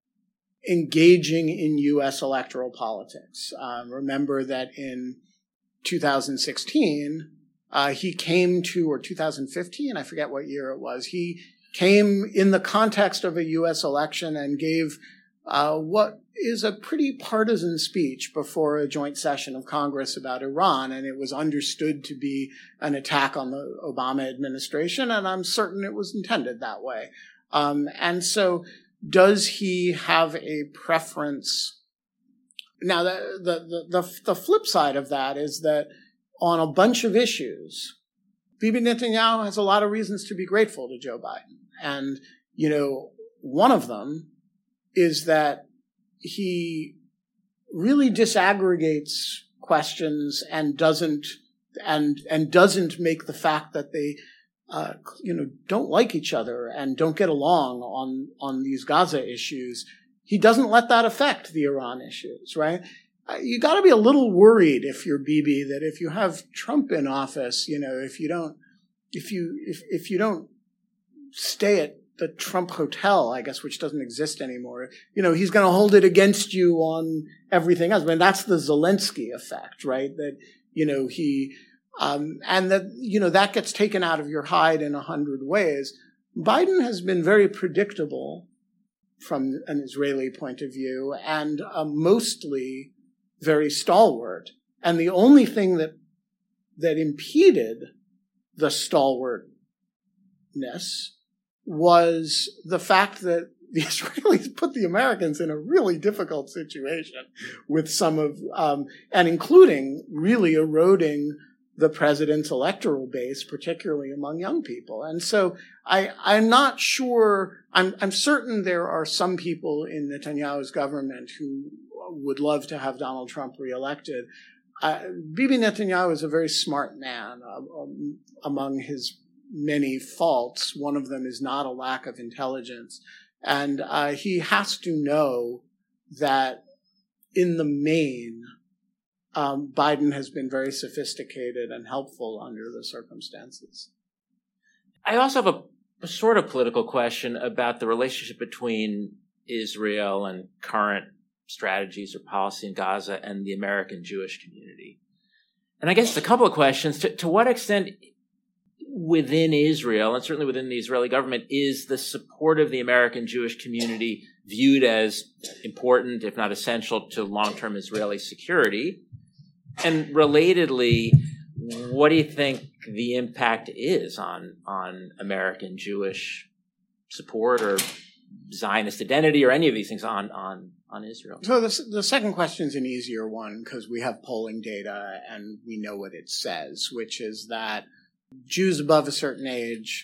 engaging in U S electoral politics. Um, remember that in two thousand sixteen, uh, he came to, or two thousand fifteen, I forget what year it was, he came in the context of a U S election and gave uh, what is a pretty partisan speech before a joint session of Congress about Iran, and it was understood to be an attack on the Obama administration, and I'm certain it was intended that way. Um, and so does he have a preference? Now, the, the, the, the flip side of that is that on a bunch of issues, Bibi Netanyahu has a lot of reasons to be grateful to Joe Biden. And, you know, one of them is that he really disaggregates questions and doesn't and and doesn't make the fact that they uh, you know don't like each other and don't get along on on these Gaza issues. He doesn't let that affect the Iran issues, right? Uh, you got to be a little worried if you're Bibi that if you have Trump in office, you know, if you don't if you if if you don't stay at the Trump Hotel, I guess, which doesn't exist anymore, you know, he's going to hold it against you on everything else. I mean, that's the Zelensky effect, right? That, you know, he, um, and that, you know, that gets taken out of your hide in a hundred ways. Biden has been very predictable from an Israeli point of view and uh, mostly very stalwart. And the only thing that, that impeded the stalwartness was the fact that the Israelis put the Americans in a really difficult situation with some of, um, and including really eroding the president's electoral base, particularly among young people. And so I, I'm not sure, I'm, I'm certain there are some people in Netanyahu's government who would love to have Donald Trump reelected. Uh, Bibi Netanyahu is a very smart man. Uh, um, among his many faults, one of them is not a lack of intelligence. And uh, he has to know that in the main, um, Biden has been very sophisticated and helpful under the circumstances. I also have a, a sort of political question about the relationship between Israel and current strategies or policy in Gaza and the American Jewish community. And I guess it's a couple of questions. To, to what extent within Israel, and certainly within the Israeli government, is the support of the American Jewish community viewed as important, if not essential, to long-term Israeli security? And relatedly, what do you think the impact is on, on American Jewish support or Zionist identity or any of these things on on on Israel? So the, the second question is an easier one because we have polling data and we know what it says, which is that Jews above a certain age,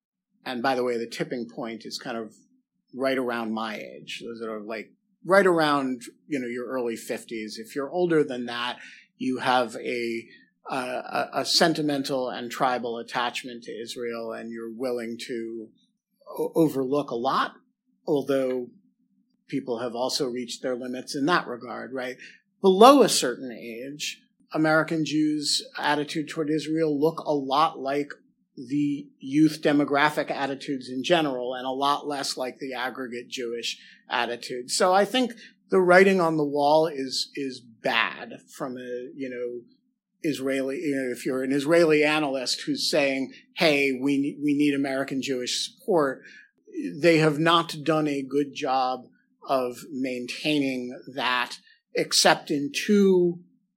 and by the way, the tipping point is kind of right around my age. Those are like right around, you know, your early fifties. If you're older than that, you have a, uh, a, a sentimental and tribal attachment to Israel, and you're willing to o- overlook a lot, although people have also reached their limits in that regard, right? Below a certain age, American Jews' attitude toward Israel look a lot like the youth demographic attitudes in general and a lot less like the aggregate Jewish attitude. So I think the writing on the wall is is bad from a, you know, Israeli, you know, if you're an Israeli analyst who's saying, hey, we need, we need American Jewish support, they have not done a good job of maintaining that except in two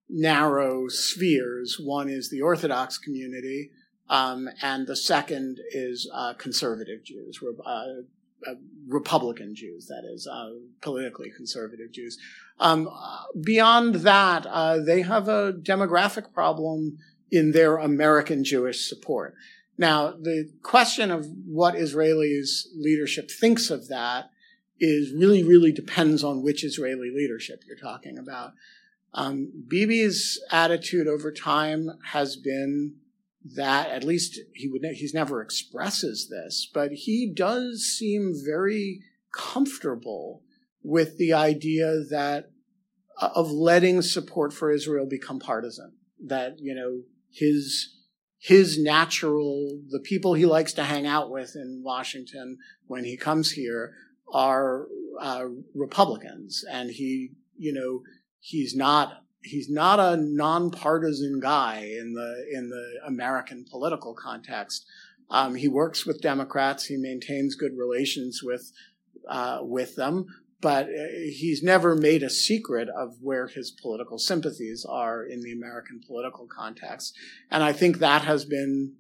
narrow spheres. One is the Orthodox community, um, and the second is uh, conservative Jews, uh, uh, Republican Jews, that is, uh, politically conservative Jews. Um, beyond that, uh, they have a demographic problem in their American Jewish support. Now, the question of what Israelis' leadership thinks of that is really, really depends on which Israeli leadership you're talking about. Um, Bibi's attitude over time has been that, at least he would, he's never expresses this, but he does seem very comfortable with the idea that uh, of letting support for Israel become partisan. That, you know, his his natural, the people he likes to hang out with in Washington when he comes here are uh, Republicans, and he, you know, he's not he's not a nonpartisan guy in the in the American political context. Um, he works with Democrats. He maintains good relations with uh, with them, but he's never made a secret of where his political sympathies are in the American political context. And I think that has been,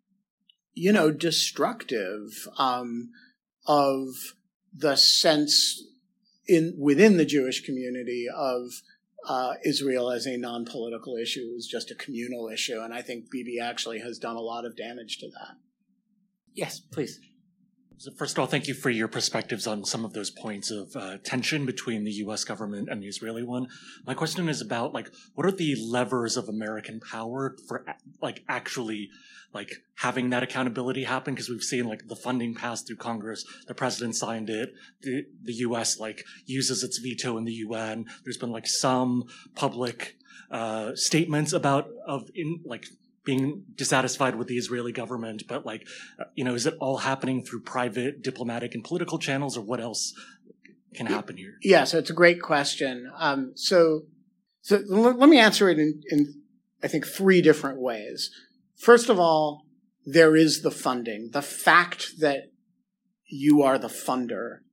you know, destructive um, of the sense in within the Jewish community of uh, Israel as a non-political issue. It was just a communal issue. And I think Bibi actually has done a lot of damage to that. Yes, please. So first of all, thank you for your perspectives on some of those points of uh, tension between the U S government and the Israeli one. My question is about, like, what are the levers of American power for, like, actually, like, having that accountability happen? Because we've seen, like, the funding passed through Congress, the president signed it, the, the U S, like, uses its veto in the U N. There's been, like, some public uh, statements about, of, in, like, being dissatisfied with the Israeli government, but, like, you know, is it all happening through private diplomatic and political channels, or what else can happen here? Yeah, so it's a great question. Um, so, so l- let me answer it in, in, I think, three different ways. First of all, there is the funding. The fact that you are the funder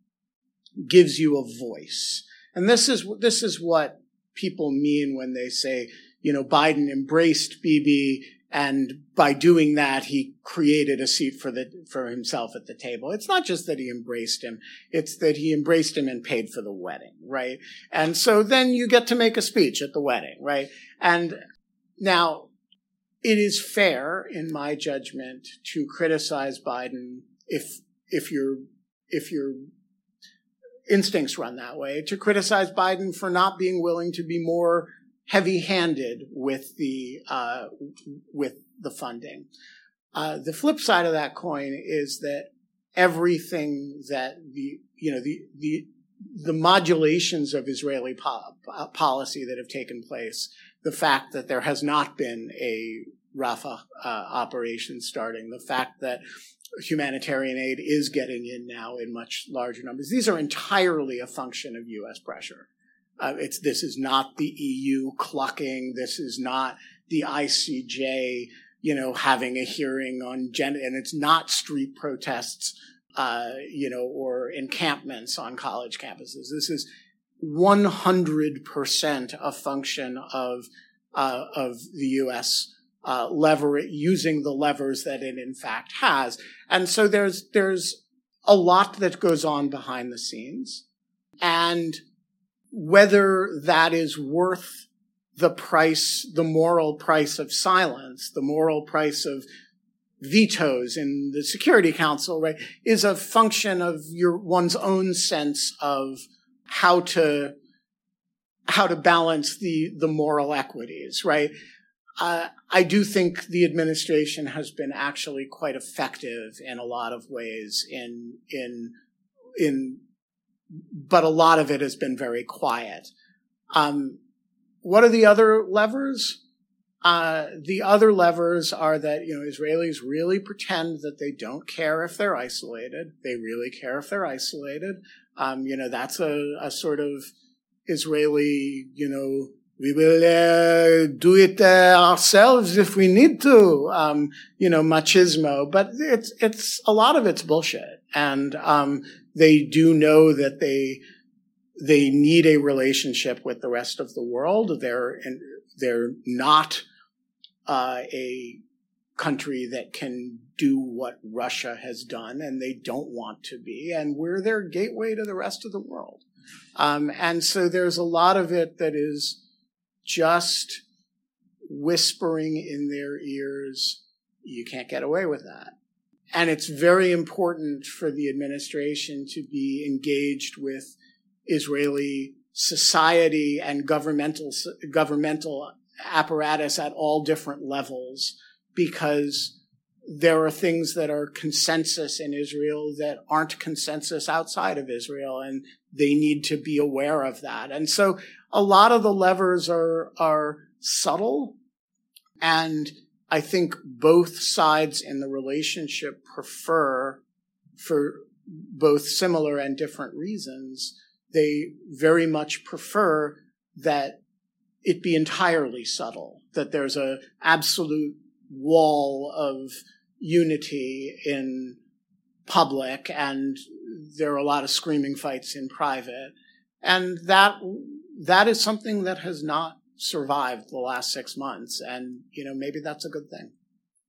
gives you a voice. And this is, this is what people mean when they say, you know, Biden embraced Bibi, and by doing that, he created a seat for the for himself at the table. It's not just that he embraced him; it's that he embraced him and paid for the wedding, right? And so then you get to make a speech at the wedding, right? And now, it is fair, in my judgment, to criticize Biden if if your if your instincts run that way, to criticize Biden for not being willing to be more heavy-handed with the uh, with the funding. Uh, the flip side of that coin is that everything that the you know the the the modulations of Israeli po- policy that have taken place, the fact that there has not been a Rafah uh, operation starting, the fact that humanitarian aid is getting in now in much larger numbers, these are entirely a function of U S pressure. Uh, it's, this is not the E U clucking. This is not the I C J, you know, having a hearing on gender, and it's not street protests, uh, you know, or encampments on college campuses. This is one hundred percent a function of, uh, of the U S, uh, lever, using the levers that it in fact has. And so there's, there's a lot that goes on behind the scenes. And whether that is worth the price, the moral price of silence, the moral price of vetoes in the Security Council, right, is a function of your one's own sense of how to how to balance the the moral equities, right? Uh, I do think the administration has been actually quite effective in a lot of ways in in in, but a lot of it has been very quiet. Um, what are the other levers? Uh, the other levers are that, you know, Israelis really pretend that they don't care if they're isolated. They really care if they're isolated. Um, you know, that's a, a sort of Israeli, you know, we will uh, do it uh, ourselves if we need to, um, you know, machismo. But it's, it's, a lot of it's bullshit. And, um, they do know that they, they need a relationship with the rest of the world. They're, they're not, uh, a country that can do what Russia has done, and they don't want to be. And we're their gateway to the rest of the world. Um, and so there's a lot of it that is just whispering in their ears, you can't get away with that. And it's very important for the administration to be engaged with Israeli society and governmental governmental apparatus at all different levels, because there are things that are consensus in Israel that aren't consensus outside of Israel, and they need to be aware of that. And so a lot of the levers are are subtle, and I think both sides in the relationship prefer, for both similar and different reasons, they very much prefer that it be entirely subtle, that there's a absolute wall of unity in public, and there are a lot of screaming fights in private. And that that is something that has not survived the last six months. And, you know, maybe that's a good thing.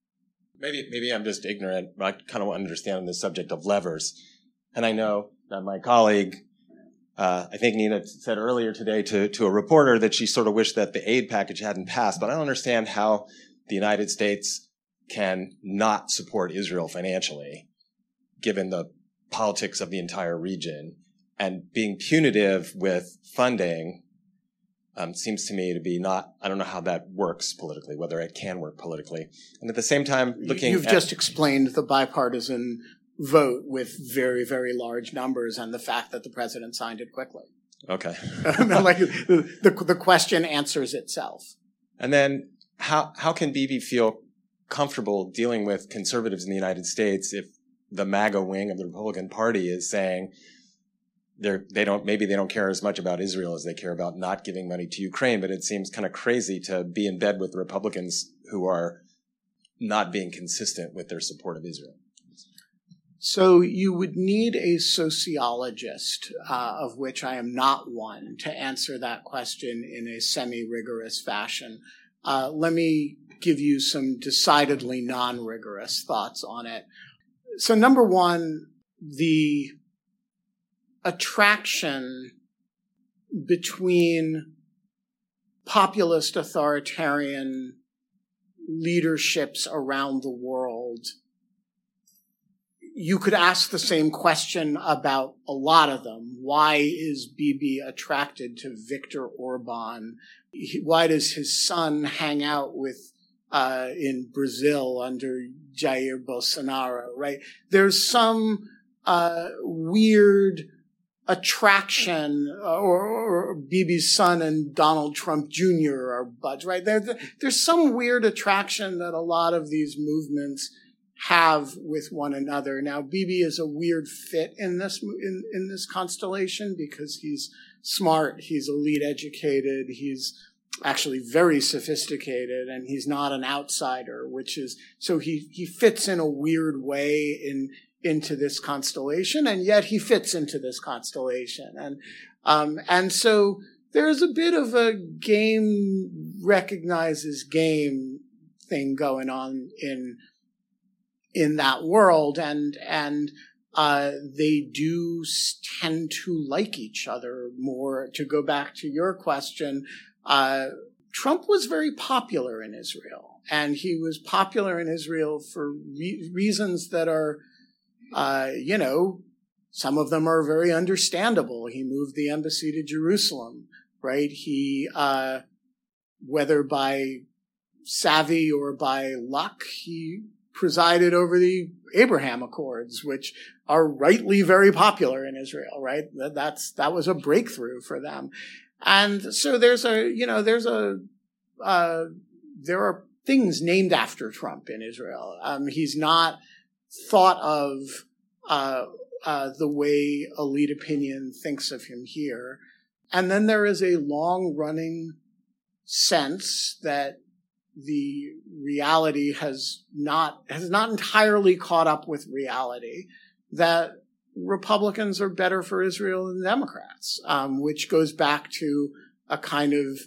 Maybe maybe I'm just ignorant, but I kind of understand the subject of levers. And I know that my colleague, uh, I think Nina said earlier today to, to a reporter that she sort of wished that the aid package hadn't passed, but I don't understand how the United States can not support Israel financially, given the politics of the entire region. And being punitive with funding um, seems to me to be not, I don't know how that works politically, whether it can work politically. And at the same time, looking You've at, just explained the bipartisan vote with very, very large numbers and the fact that the president signed it quickly. Okay. like the, the, the question answers itself. And then how, how can Bibi feel comfortable dealing with conservatives in the United States if the MAGA wing of the Republican Party is saying they're, they don't, maybe they don't care as much about Israel as they care about not giving money to Ukraine, but it seems kind of crazy to be in bed with Republicans who are not being consistent with their support of Israel. So you would need a sociologist, uh, of which I am not one, to answer that question in a semi-rigorous fashion. Uh, let me give you some decidedly non-rigorous thoughts on it. So number one, the attraction between populist authoritarian leaderships around the world, you could ask the same question about a lot of them. Why is Bibi attracted to Viktor Orban? Why does his son hang out with uh in Brazil under Jair Bolsonaro, right? There's some uh weird attraction, or, or Bibi's son and Donald Trump Junior are buds, right? There, there's some weird attraction that a lot of these movements have with one another. Now, Bibi is a weird fit in this in, in this constellation because he's smart, he's elite educated, he's actually very sophisticated, and he's not an outsider, which is, so he, he fits in a weird way in into this constellation, and yet he fits into this constellation. And um, and so there's a bit of a game recognizes game thing going on in in that world, and and uh, they do tend to like each other more. To go back to your question, uh, Trump was very popular in Israel, and he was popular in Israel for re- reasons that are, uh, you know, some of them are very understandable. He moved the embassy to Jerusalem, right? He, uh, whether by savvy or by luck, he presided over the Abraham Accords, which are rightly very popular in Israel, right? That's, that was a breakthrough for them. And so there's a, you know, there's a, uh, there are things named after Trump in Israel. Um, he's not thought of, uh, uh, the way elite opinion thinks of him here. And then there is a long running sense that the reality has not, has not entirely caught up with reality, that Republicans are better for Israel than Democrats, um, which goes back to a kind of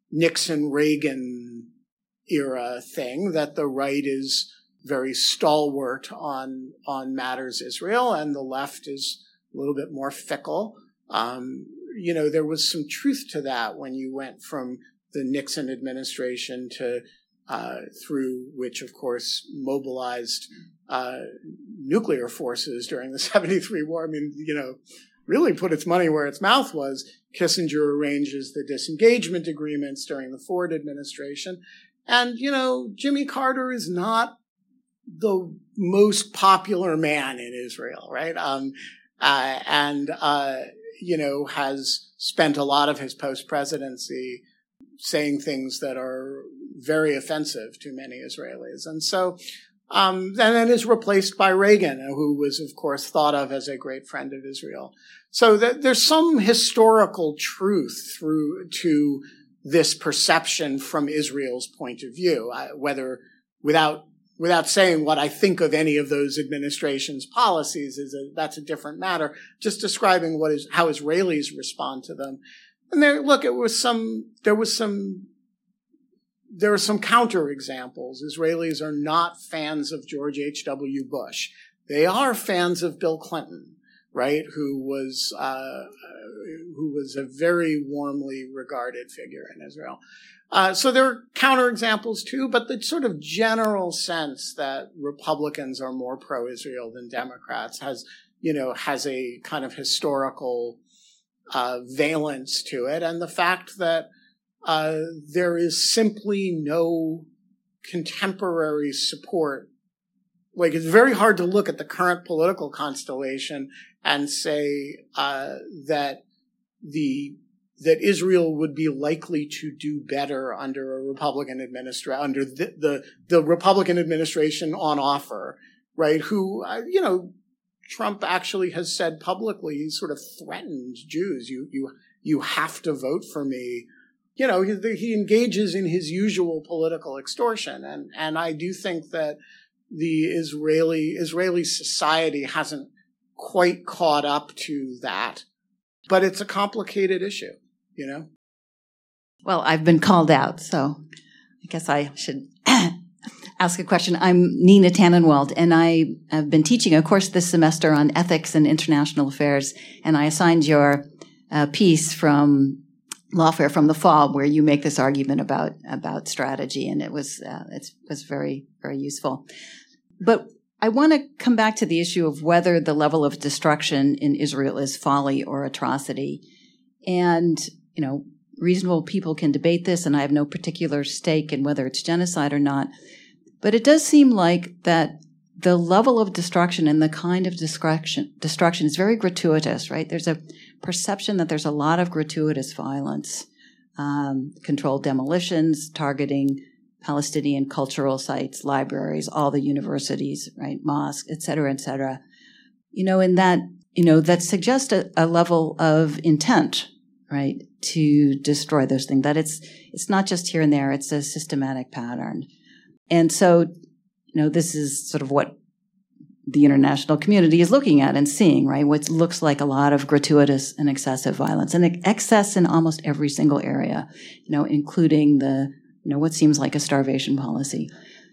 Nixon-Reagan era thing, that the right is very stalwart on, on matters Israel, and the left is a little bit more fickle. Um, you know, there was some truth to that when you went from the Nixon administration to, uh, through which, of course, mobilized, uh, nuclear forces during the seventy-three war. I mean, you know, really put its money where its mouth was. Kissinger arranges the disengagement agreements during the Ford administration. And, you know, Jimmy Carter is not the most popular man in Israel, right? Um, uh, and, uh, you know, has spent a lot of his post-presidency saying things that are very offensive to many Israelis. And so, um, and then is replaced by Reagan, who was, of course, thought of as a great friend of Israel. So that there's some historical truth through to this perception from Israel's point of view, uh, whether without without saying what I think of any of those administrations' policies is a, that's a different matter. Just describing what is how Israelis respond to them. And there, look, it was some there was some there are some counter examples. Israelis are not fans of George H W Bush. They are fans of Bill Clinton, right? Who was uh, who was a very warmly regarded figure in Israel. Uh, so there are counterexamples too, but the sort of general sense that Republicans are more pro-Israel than Democrats has, you know, has a kind of historical uh, valence to it. And the fact that uh, there is simply no contemporary support. Like, it's very hard to look at the current political constellation and say uh, that the that Israel would be likely to do better under a Republican administration, under the, the, the Republican administration on offer, right? Who, uh, you know, Trump actually has said publicly, he sort of threatened Jews. You, you, you have to vote for me. You know, he, he engages in his usual political extortion. And, and I do think that the Israeli, Israeli society hasn't quite caught up to that, but it's a complicated issue. You know? Well, I've been called out, so I guess I should ask a question. I'm Nina Tannenwald, and I have been teaching a course this semester on ethics and international affairs, and I assigned your uh, piece from Lawfare from the fall, where you make this argument about about strategy, and it was uh, it was very, very useful. But I want to come back to the issue of whether the level of destruction in Israel is folly or atrocity. And you know, reasonable people can debate this, and I have no particular stake in whether it's genocide or not. But it does seem like that the level of destruction and the kind of destruction, destruction is very gratuitous, right? There's a perception that there's a lot of gratuitous violence, um, controlled demolitions, targeting Palestinian cultural sites, libraries, all the universities, right, mosques, et cetera, et cetera. You know, in that, you know, that suggests a, a level of intent, right, to destroy those things, that it's it's not just here and there, it's a systematic pattern. And so, you know, this is sort of what the international community is looking at and seeing, right, what looks like a lot of gratuitous and excessive violence, and excess in almost every single area, you know, including the, you know, what seems like a starvation policy.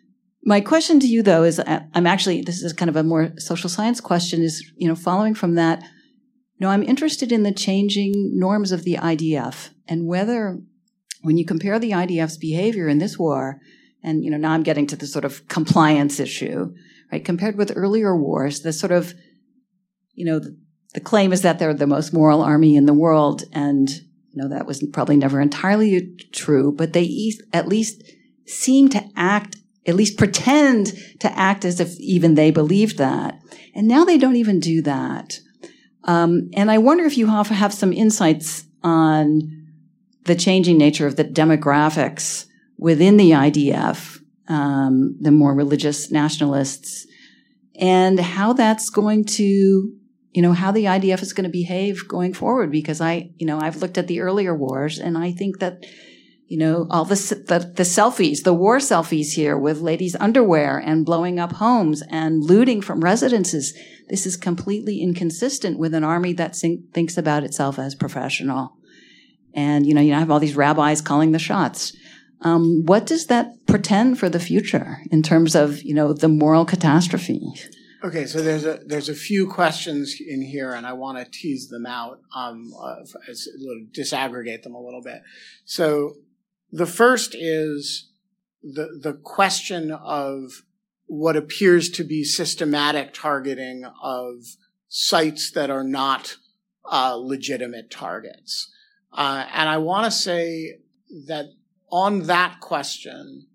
My question to you, though, is I'm actually, this is kind of a more social science question, is, you know, following from that, you know, I'm interested in the changing norms of the I D F and whether, when you compare the I D F's behavior in this war, and, you know, now I'm getting to the sort of compliance issue, right, compared with earlier wars, the sort of, you know, the, the claim is that they're the most moral army in the world, and, you know, that was probably never entirely true, but they e- at least seem to act, at least pretend to act as if even they believed that. And now they don't even do that. Um, and I wonder if you have, have some insights on the changing nature of the demographics within the I D F, um, the more religious nationalists, and how that's going to, you know, how the I D F is going to behave going forward. Because I, you know, I've looked at the earlier wars, and I think that, you know, all the, the, the selfies, the war selfies here with ladies' underwear and blowing up homes and looting from residences, this is completely inconsistent with an army that think, thinks about itself as professional. And, you know, you have all these rabbis calling the shots. Um, what does that portend for the future in terms of, you know, the moral catastrophe? Okay, so there's a there's a few questions in here, and I want to tease them out, um, uh, as, disaggregate them a little bit. So the first is the the question of what appears to be systematic targeting of sites that are not uh, legitimate targets, uh, and I want to say that on that question,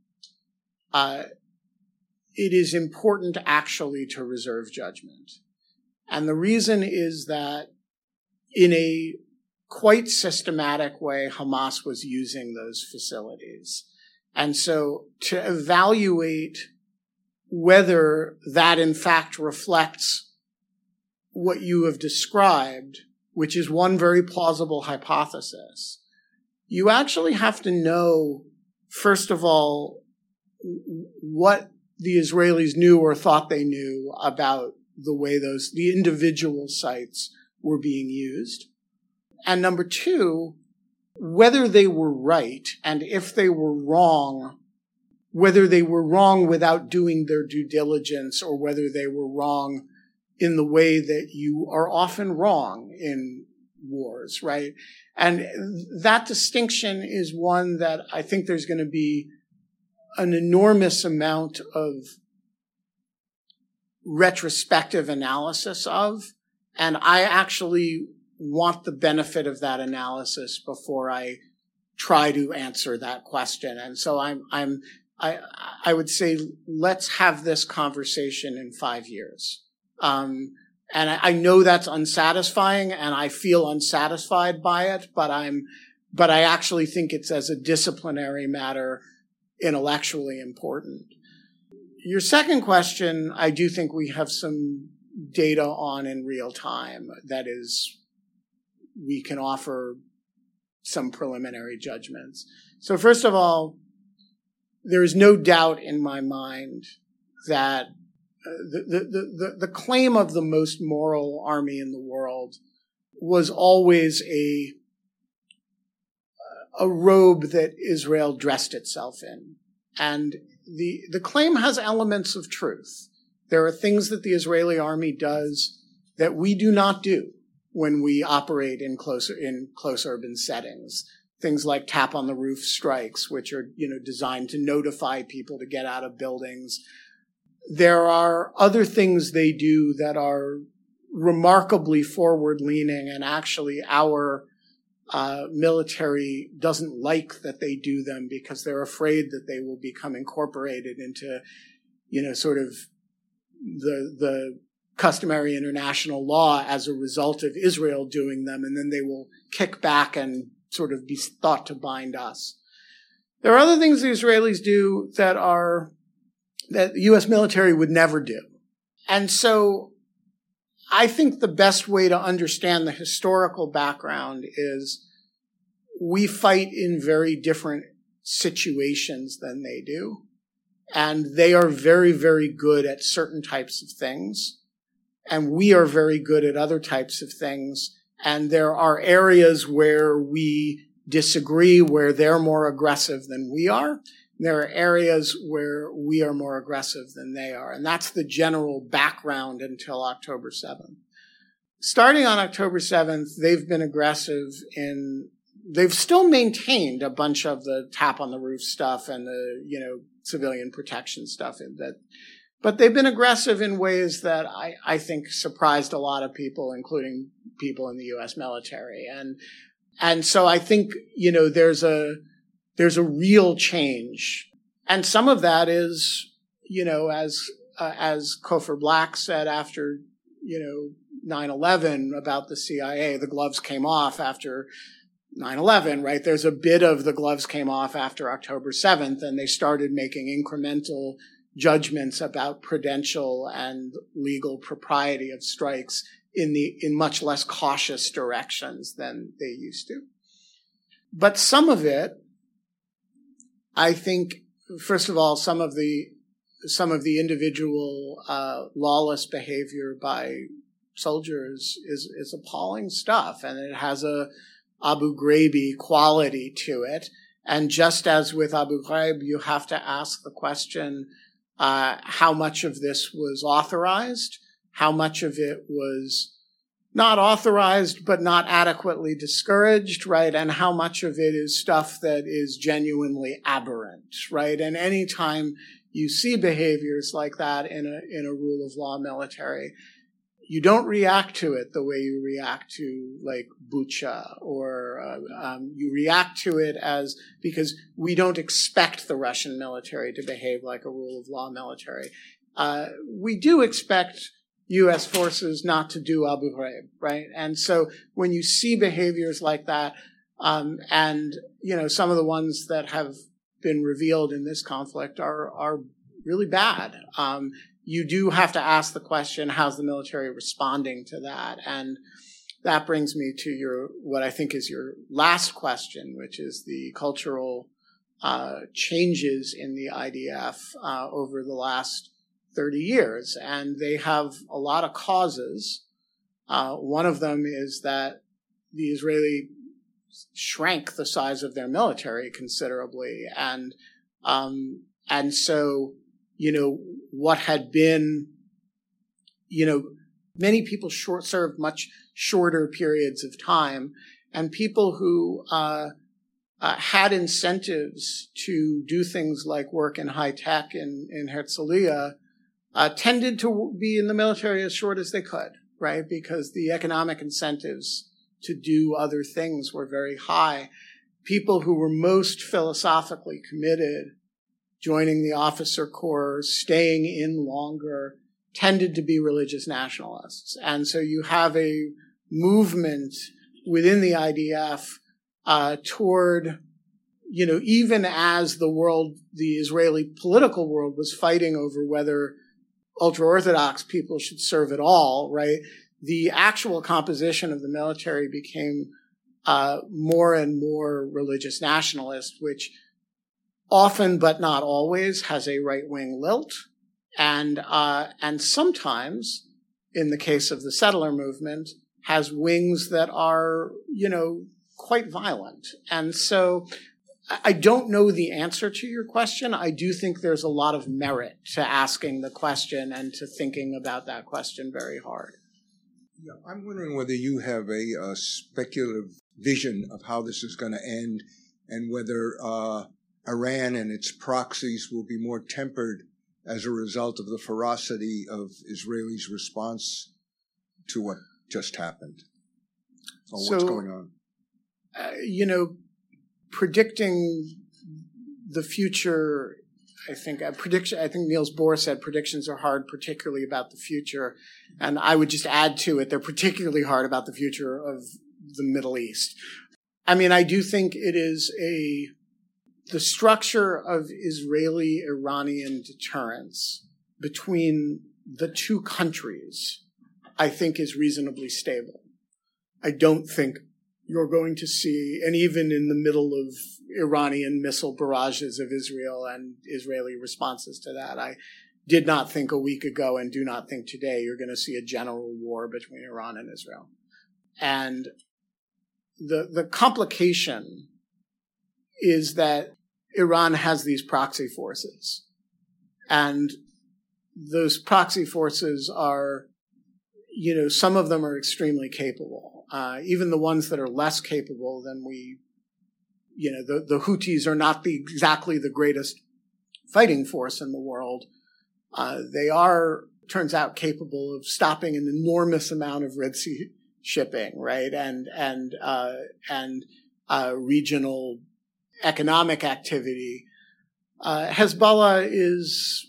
uh, it is important actually to reserve judgment. And the reason is that in a quite systematic way, Hamas was using those facilities. And so to evaluate whether that in fact reflects what you have described, which is one very plausible hypothesis, you actually have to know, first of all, what the Israelis knew or thought they knew about the way those, the individual sites were being used. And number two, whether they were right, and if they were wrong, whether they were wrong without doing their due diligence, or whether they were wrong in the way that you are often wrong in wars, right? And that distinction is one that I think there's going to be an enormous amount of retrospective analysis of, and I actually want the benefit of that analysis before I try to answer that question. And so I'm, I'm, I, I would say let's have this conversation in five years. Um, and I, I know that's unsatisfying, and I feel unsatisfied by it, but I'm, but I actually think it's, as a disciplinary matter, intellectually important. Your second question, I do think we have some data on in real time. That is, we can offer some preliminary judgments. So first of all, there is no doubt in my mind that the, the, the, the claim of the most moral army in the world was always a a robe that Israel dressed itself in. And the, the claim has elements of truth. There are things that the Israeli army does that we do not do when we operate in close, in close urban settings. Things like tap on the roof strikes, which are, you know, designed to notify people to get out of buildings. There are other things they do that are remarkably forward-leaning, and actually our Uh, military doesn't like that they do them because they're afraid that they will become incorporated into, you know, sort of the the customary international law as a result of Israel doing them, and then they will kick back and sort of be thought to bind us. There are other things the Israelis do that are that the U S military would never do. And so I think the best way to understand the historical background is we fight in very different situations than they do. And they are very, very good at certain types of things. And we are very good at other types of things. And there are areas where we disagree, where they're more aggressive than we are. There are areas where we are more aggressive than they are. And that's the general background until October seventh. Starting on October seventh, they've been aggressive in, they've still maintained a bunch of the tap on the roof stuff and the, you know, civilian protection stuff in that, but they've been aggressive in ways that I, I think surprised a lot of people, including people in the U S military. And, and so I think, you know, there's a, there's a real change. And some of that is, you know, as, uh, as Cofer Black said after, you know, nine eleven about the C I A, the gloves came off after nine eleven, right? There's a bit of the gloves came off after October seventh, and they started making incremental judgments about prudential and legal propriety of strikes in the, in much less cautious directions than they used to. But some of it, I think, first of all, some of the some of the individual uh, lawless behavior by soldiers is is appalling stuff, and it has a Abu Ghraib quality to it. And just as with Abu Ghraib, you have to ask the question: uh, how much of this was authorized? How much of it was not authorized, but not adequately discouraged, right? And how much of it is stuff that is genuinely aberrant, right? And anytime you see behaviors like that in a, in a rule of law military, you don't react to it the way you react to like Bucha, or uh, um, you react to it as, because we don't expect the Russian military to behave like a rule of law military. Uh, we do expect U S forces not to do Abu Ghraib, right? And so when you see behaviors like that, um, and, you know, some of the ones that have been revealed in this conflict are, are really bad. Um, you do have to ask the question, how's the military responding to that? And that brings me to your, what I think is your last question, which is the cultural, uh, changes in the I D F, uh, over the last thirty years, and they have a lot of causes. Uh, one of them is that the Israeli shrank the size of their military considerably, and um, and so, you know, what had been, you know, many people short served much shorter periods of time, and people who uh, uh, had incentives to do things like work in high tech in in Herzliya Uh, tended to be in the military as short as they could, right? Because the economic incentives to do other things were very high. People who were most philosophically committed, joining the officer corps, staying in longer, tended to be religious nationalists. And so you have a movement within the I D F uh, toward, you know, even as the world, the Israeli political world was fighting over whether ultra-Orthodox people should serve at all, right? The actual composition of the military became uh, more and more religious nationalist, which often, but not always, has a right-wing lilt. And, uh, and sometimes, in the case of the settler movement, has wings that are, you know, quite violent. And so I don't know the answer to your question. I do think there's a lot of merit to asking the question and to thinking about that question very hard. Yeah, I'm wondering whether you have a, a speculative vision of how this is going to end, and whether uh, Iran and its proxies will be more tempered as a result of the ferocity of Israelis' response to what just happened, or so, what's going on. Uh, you know, predicting the future, I think uh, prediction. I think Niels Bohr said predictions are hard, particularly about the future, and I would just add to it, they're particularly hard about the future of the Middle East. I mean, I do think it is a the structure of Israeli-Iranian deterrence between the two countries, I think, is reasonably stable. I don't think you're going to see, and even in the middle of Iranian missile barrages of Israel and Israeli responses to that, I did not think a week ago and do not think today you're going to see a general war between Iran and Israel. And the the complication is that Iran has these proxy forces. And those proxy forces are, you know, some of them are extremely capable. Uh, even the ones that are less capable than we, you know, the, the Houthis are not the, exactly the greatest fighting force in the world. Uh, they are, turns out, capable of stopping an enormous amount of Red Sea shipping, right? And, and, uh, and, uh, regional economic activity. Uh, Hezbollah is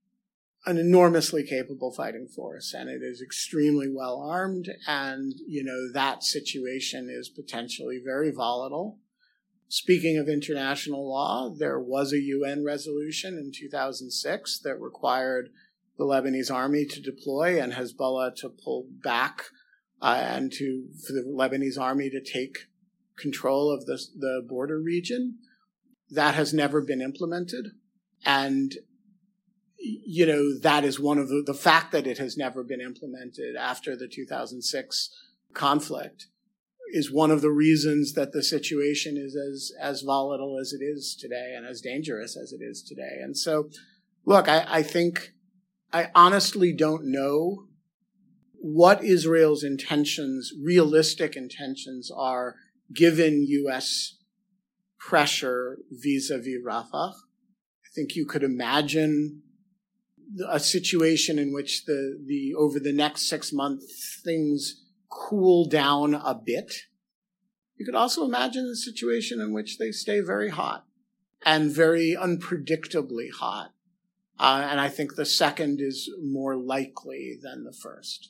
an enormously capable fighting force, and it is extremely well armed. And, you know, that situation is potentially very volatile. Speaking of international law, there was a U N resolution in two thousand six that required the Lebanese army to deploy and Hezbollah to pull back uh, and to for the Lebanese army to take control of the, the border region. That has never been implemented. And, you know, that is one of the, the fact that it has never been implemented after the two thousand six conflict is one of the reasons that the situation is as, as volatile as it is today and as dangerous as it is today. And so, look, I, I think I honestly don't know what Israel's intentions, realistic intentions are, given U S pressure vis-a-vis Rafah. I think you could imagine a situation in which the, the over the next six months things cool down a bit. You could also imagine a situation in which they stay very hot and very unpredictably hot. Uh, and I think the second is more likely than the first.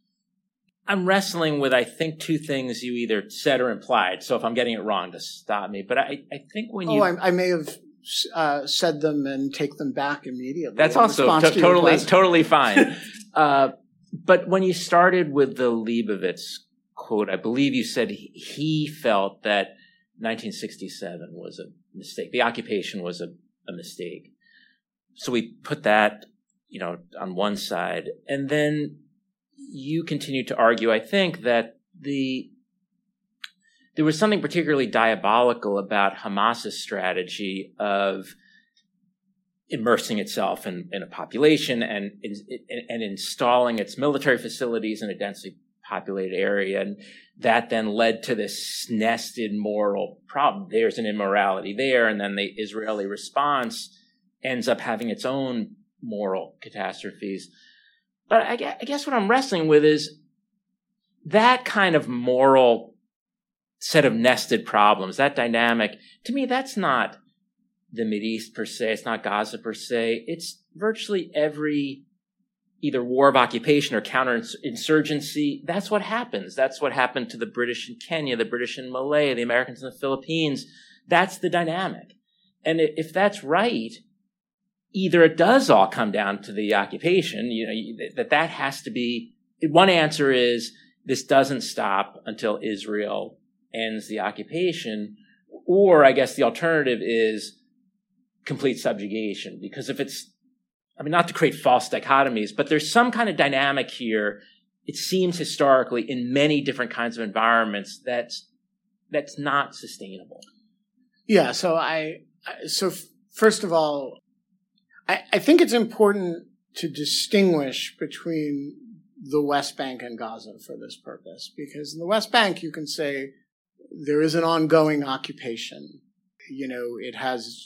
I'm wrestling with, I think, two things you either said or implied. So if I'm getting it wrong, to stop me. But I, I think when you... Oh, I, I may have uh, said them and take them back immediately. That's also to- to totally, totally fine. uh, but when you started with the Leibovitz quote, I believe you said he, he felt that nineteen sixty-seven was a mistake. The occupation was a, a mistake. So we put that, you know, on one side. And then you continued to argue, I think, that the there was something particularly diabolical about Hamas's strategy of immersing itself in, in a population and, and and installing its military facilities in a densely populated area. And that then led to this nested moral problem. There's an immorality there, and then the Israeli response ends up having its own moral catastrophes. But I guess what I'm wrestling with is that kind of moral set of nested problems, that dynamic. To me, that's not the Mideast per se. It's not Gaza per se. It's virtually every either war of occupation or counterinsurgency. That's what happens. That's what happened to the British in Kenya, the British in Malaya, the Americans in the Philippines. That's the dynamic. And if that's right, either it does all come down to the occupation, you know, that that has to be, one answer is this doesn't stop until Israel ends the occupation, or I guess the alternative is complete subjugation. Because if it's, I mean, not to create false dichotomies, but there's some kind of dynamic here, it seems historically in many different kinds of environments that's, that's not sustainable. Yeah, so I, so first of all, I, I think it's important to distinguish between the West Bank and Gaza for this purpose, because in the West Bank, you can say there is an ongoing occupation. You know, it has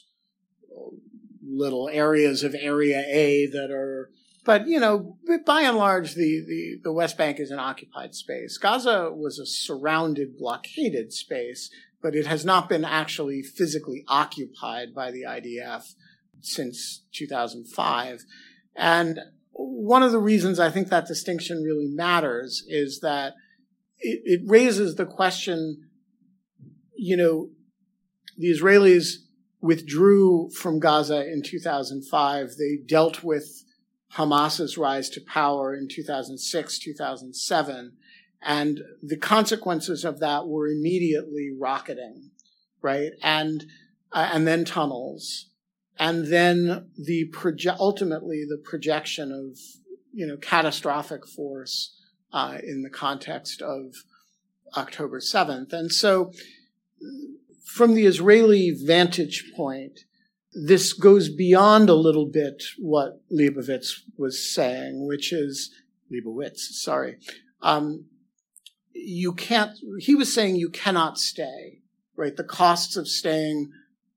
little areas of Area A that are, but, you know, by and large, the, the, the West Bank is an occupied space. Gaza was a surrounded, blockaded space, but it has not been actually physically occupied by the I D F since two thousand five. And one of the reasons I think that distinction really matters is that it, it raises the question, you know, the Israelis withdrew from Gaza in two thousand five. They dealt with Hamas's rise to power in two thousand six, two thousand seven. And the consequences of that were immediately rocketing, right? And, uh, and then tunnels. And then the proje- ultimately the projection of, you know, catastrophic force uh, in the context of October seventh. And so from the Israeli vantage point, this goes beyond a little bit what Leibowitz was saying, which is, Leibowitz, sorry. Um, you can't, he was saying you cannot stay, right? The costs of staying,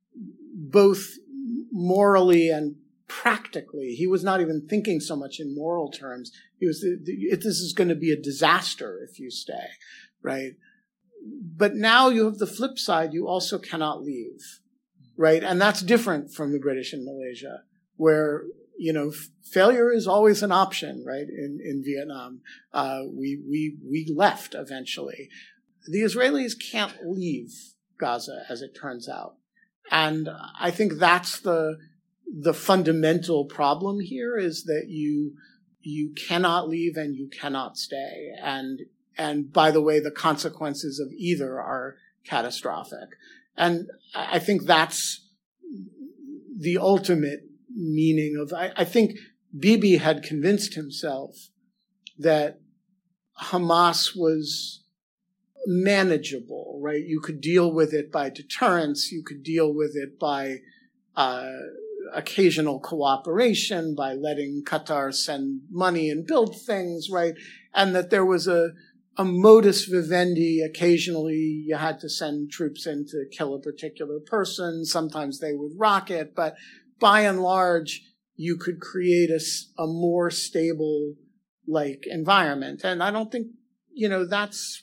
both morally and practically. He was not even thinking so much in moral terms. He was, this is going to be a disaster if you stay, right? But now you have the flip side. You also cannot leave, right? And that's different from the British in Malaysia, where, you know, f- failure is always an option, right? In, in Vietnam, uh, we, we, we left eventually. The Israelis can't leave Gaza, as it turns out. And I think that's the, the fundamental problem here, is that you, you cannot leave and you cannot stay. And, and by the way, the consequences of either are catastrophic. And I think that's the ultimate meaning of, I, I think Bibi had convinced himself that Hamas was manageable, right? You could deal with it by deterrence. You could deal with it by uh, occasional cooperation, by letting Qatar send money and build things, right? And that there was a, a modus vivendi. Occasionally you had to send troops in to kill a particular person. Sometimes they would rocket, but by and large, you could create a, a more stable, like, environment. And I don't think, you know, that's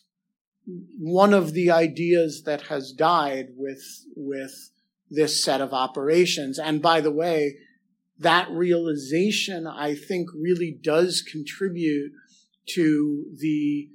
one of the ideas that has died with, with this set of operations. And by the way, that realization, I think, really does contribute to the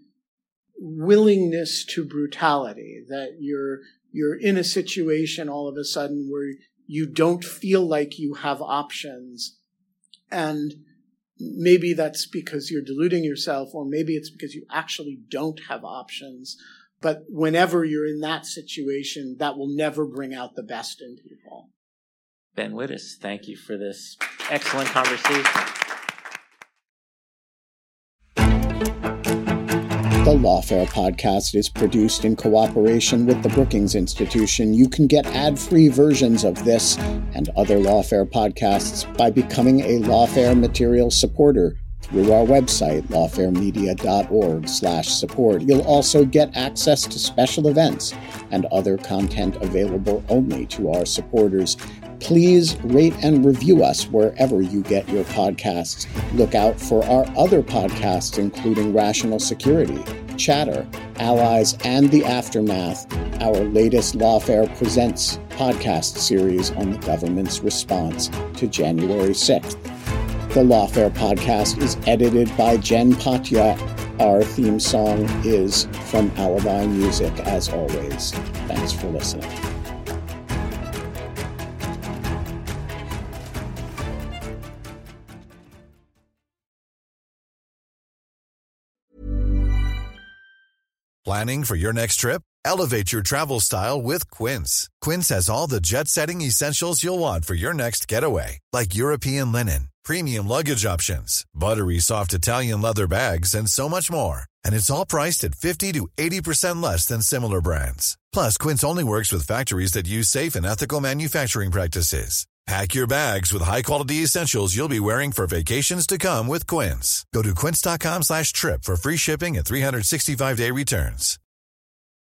willingness to brutality, that you're, you're in a situation all of a sudden where you don't feel like you have options. And maybe that's because you're deluding yourself, or maybe it's because you actually don't have options. But whenever you're in that situation, that will never bring out the best in people. Ben Wittes, thank you for this excellent conversation. The Lawfare podcast is produced in cooperation with the Brookings Institution. You can get ad-free versions of this and other Lawfare podcasts by becoming a Lawfare material supporter through our website, lawfaremedia.org slash support. You'll also get access to special events and other content available only to our supporters. Please rate and review us wherever you get your podcasts. Look out for our other podcasts, including Rational Security, Chatter, Allies, and The Aftermath, our latest Lawfare Presents podcast series on the government's response to January sixth. The Lawfare podcast is edited by Jen Patja. Our theme song is from Alibi Music, as always. Thanks for listening. Planning for your next trip? Elevate your travel style with Quince. Quince has all the jet-setting essentials you'll want for your next getaway, like European linen, premium luggage options, buttery soft Italian leather bags, and so much more. And it's all priced at fifty to eighty percent less than similar brands. Plus, Quince only works with factories that use safe and ethical manufacturing practices. Pack your bags with high-quality essentials you'll be wearing for vacations to come with Quince. Go to quince.com slash trip for free shipping and three sixty-five day returns.